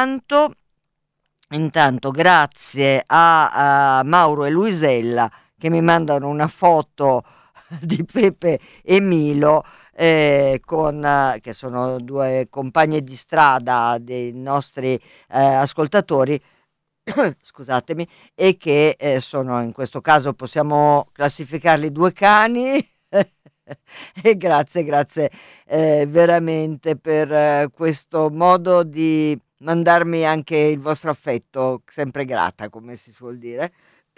Intanto grazie a Mauro e Luisella che mi mandano una foto di Pepe e Milo, che sono due compagne di strada dei nostri ascoltatori, scusatemi, e che sono, in questo caso possiamo classificarli due cani. E grazie veramente per questo modo di mandarmi anche il vostro affetto, sempre grata, come si suol dire.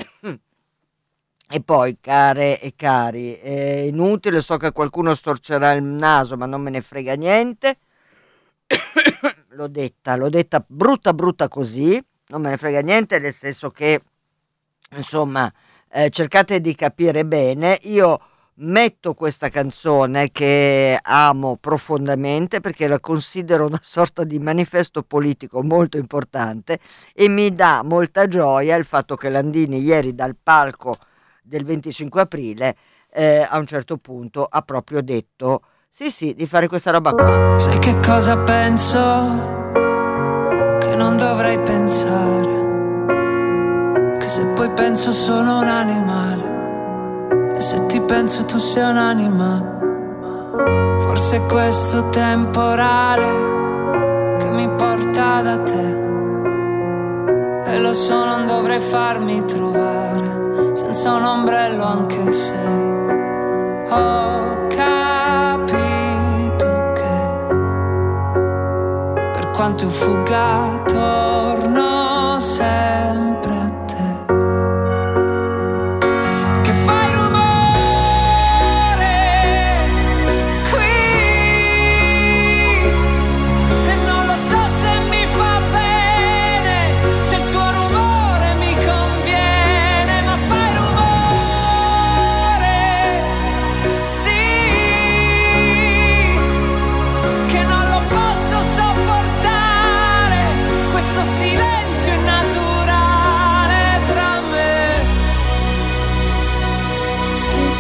E poi, care e cari, è inutile, so che qualcuno storcerà il naso, ma non me ne frega niente. L'ho detta brutta così, non me ne frega niente, nel senso che, insomma, cercate di capire bene. Io metto questa canzone che amo profondamente perché la considero una sorta di manifesto politico molto importante, e mi dà molta gioia il fatto che Landini ieri dal palco del 25 aprile a un certo punto ha proprio detto sì, di fare questa roba qua. Sai che cosa penso? Che non dovrei pensare, che se poi penso sono un animale, e se ti penso tu sei un'anima. Forse questo temporale che mi porta da te, e lo so non dovrei farmi trovare senza un ombrello, anche se ho capito che per quanto io fugga torno sempre a te, che fai rumore qui e non lo so se mi fa bene, se il tuo rumore mi conviene, ma fai rumore, sì, che non lo posso sopportare, questo silenzio innaturale tra me e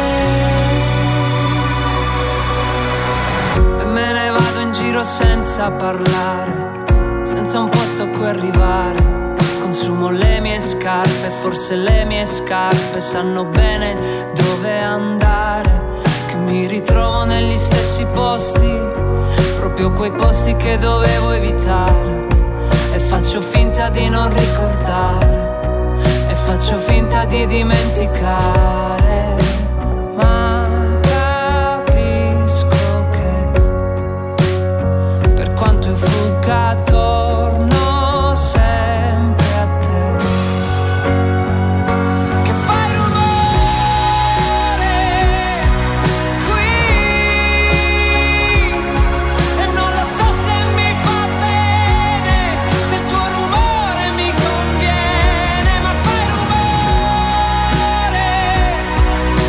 te. E me ne vado in giro senza parlare, senza un posto a cui arrivare. Consumo le mie scarpe, forse le mie scarpe sanno bene dove andare, che mi ritrovo negli stessi posti, proprio quei posti che dovevo evitare, e faccio finta di non ricordare, e faccio finta di dimenticare, ma capisco che per quanto io fugga torno sempre a te, che fai rumore qui e non lo so se mi fa bene, se il tuo rumore mi conviene, ma fai rumore,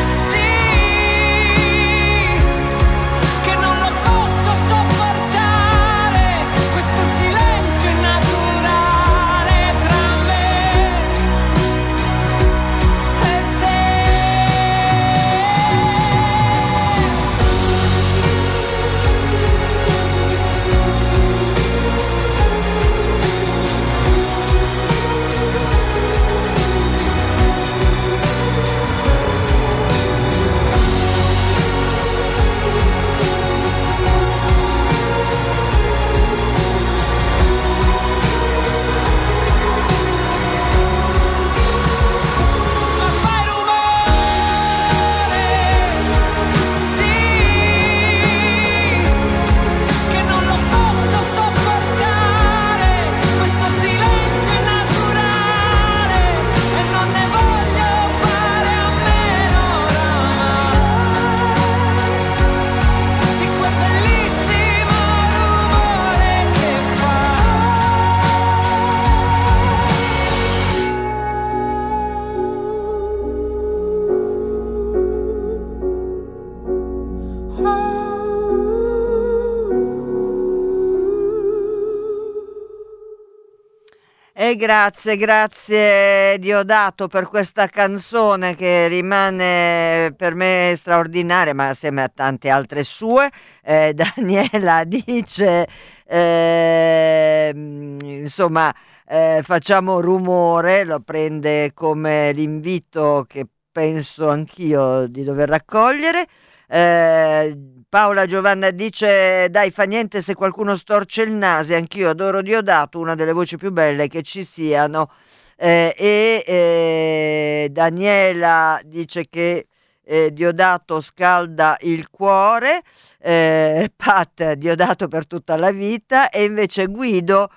E grazie Diodato per questa canzone che rimane per me straordinaria, ma assieme a tante altre sue. Daniela dice insomma facciamo rumore, lo prende come l'invito che penso anch'io di dover raccogliere. Paola Giovanna dice dai, fa niente se qualcuno storce il naso, anch'io adoro Diodato, una delle voci più belle che ci siano. Daniela dice che Diodato scalda il cuore, Pat Diodato per tutta la vita. E invece Guido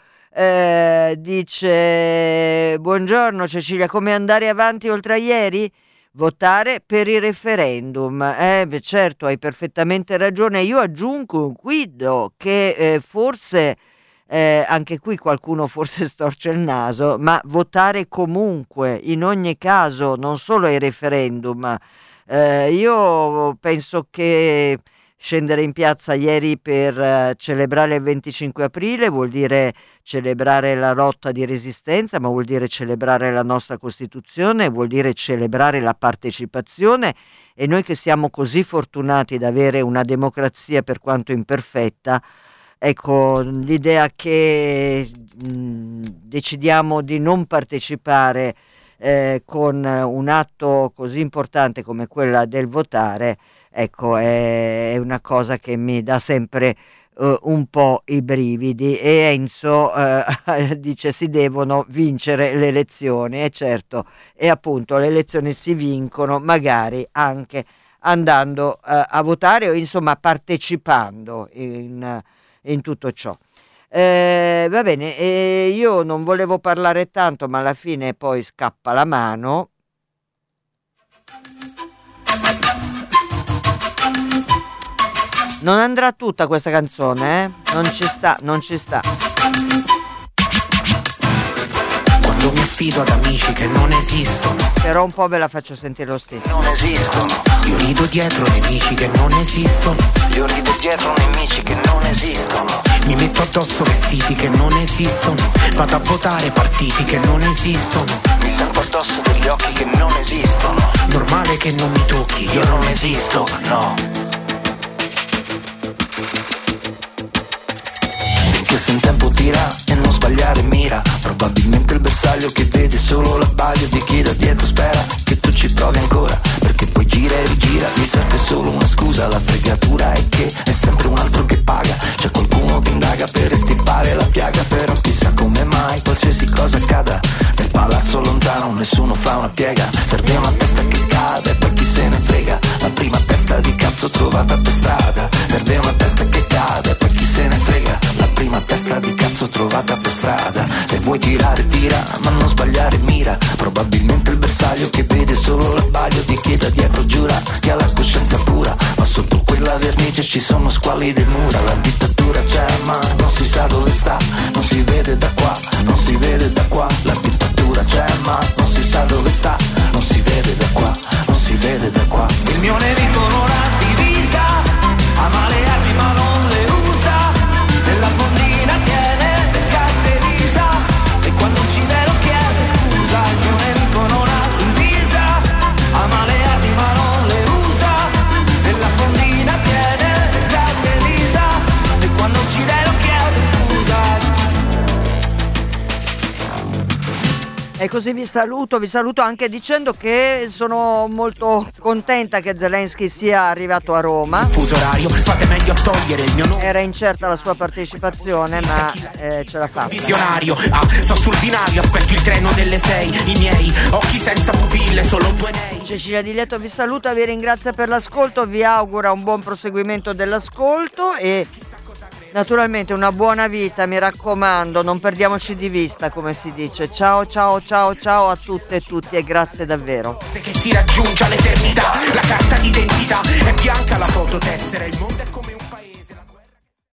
dice buongiorno Cecilia, come andare avanti oltre a ieri? Votare per il referendum. Certo, hai perfettamente ragione. Io aggiungo, Guido, che forse anche qui qualcuno forse storce il naso, ma votare comunque, in ogni caso, non solo ai referendum. Io penso che scendere in piazza ieri per celebrare il 25 aprile vuol dire celebrare la lotta di resistenza, ma vuol dire celebrare la nostra Costituzione, vuol dire celebrare la partecipazione, e noi che siamo così fortunati ad avere una democrazia per quanto imperfetta, ecco, l'idea che decidiamo di non partecipare con un atto così importante come quella del votare, ecco, è una cosa che mi dà sempre un po' i brividi. E Enzo dice si devono vincere le elezioni, e certo, e appunto le elezioni si vincono magari anche andando a votare o insomma partecipando in tutto ciò. Va bene, io non volevo parlare tanto, ma alla fine poi scappa la mano. Non andrà tutta questa canzone, non ci sta. Quando mi affido ad amici che non esistono, però un po' ve la faccio sentire lo stesso. Non esistono. Io rido dietro nemici che non esistono. Io rido dietro nemici che non esistono. Mi metto addosso vestiti che non esistono. Vado a votare partiti che non esistono. Mi sento addosso degli occhi che non esistono. Normale che non mi tocchi, io non esisto, no. Che se in tempo tira e non sbagliare mira, probabilmente il bersaglio che vede solo l'abbaglio di chi da dietro spera che tu ci provi ancora, perché poi gira e rigira, mi serve solo una scusa, la fregatura è che è sempre un altro che paga, c'è qualcuno che indaga per estirpare la piaga, però chissà come mai qualsiasi cosa accada, nel palazzo lontano nessuno fa una piega, serve una testa che cade e poi chi se ne frega, la prima testa di cazzo trovata per strada, serve una testa che cade e poi chi se ne frega, la prima testa di cazzo trovata per strada. Se vuoi tirare tira, ma non sbagliare mira, probabilmente il bersaglio che vede solo l'abbaglio di chi da dietro giura che ha la coscienza pura, ma sotto quella vernice ci sono squali del mura. La dittatura c'è ma non si sa dove sta, non si vede da qua, non si vede da qua. La dittatura c'è ma non si sa dove sta, non si vede da qua, non si vede da qua. Il mio nemico non ha divisa, ama le armi ma non le usa, nella fondina tiene le carte Visa e quando ci ve lo chiede scusa. Il mio nemico non ha divisa, ama le armi ma non le usa, nella fondina tiene le carte Visa e quando ci ve lo chiede scusa. E così vi saluto anche dicendo che sono molto contenta che Zelensky sia arrivato a Roma. Fuso orario, fate meglio a togliere il mio nome. Era incerta la sua partecipazione, ma ce l'ha fatta. Visionario, sto sul binario, aspetto il treno delle 6. I miei occhi senza pupille, solo due nei. Cecilia Di Lieto vi saluta, vi ringrazia per l'ascolto, vi augura un buon proseguimento dell'ascolto e naturalmente una buona vita, mi raccomando, non perdiamoci di vista, come si dice. Ciao a tutte e tutti e grazie davvero. Se che si raggiunge all'eternità, la carta d'identità è bianca, la fototessera, il mondo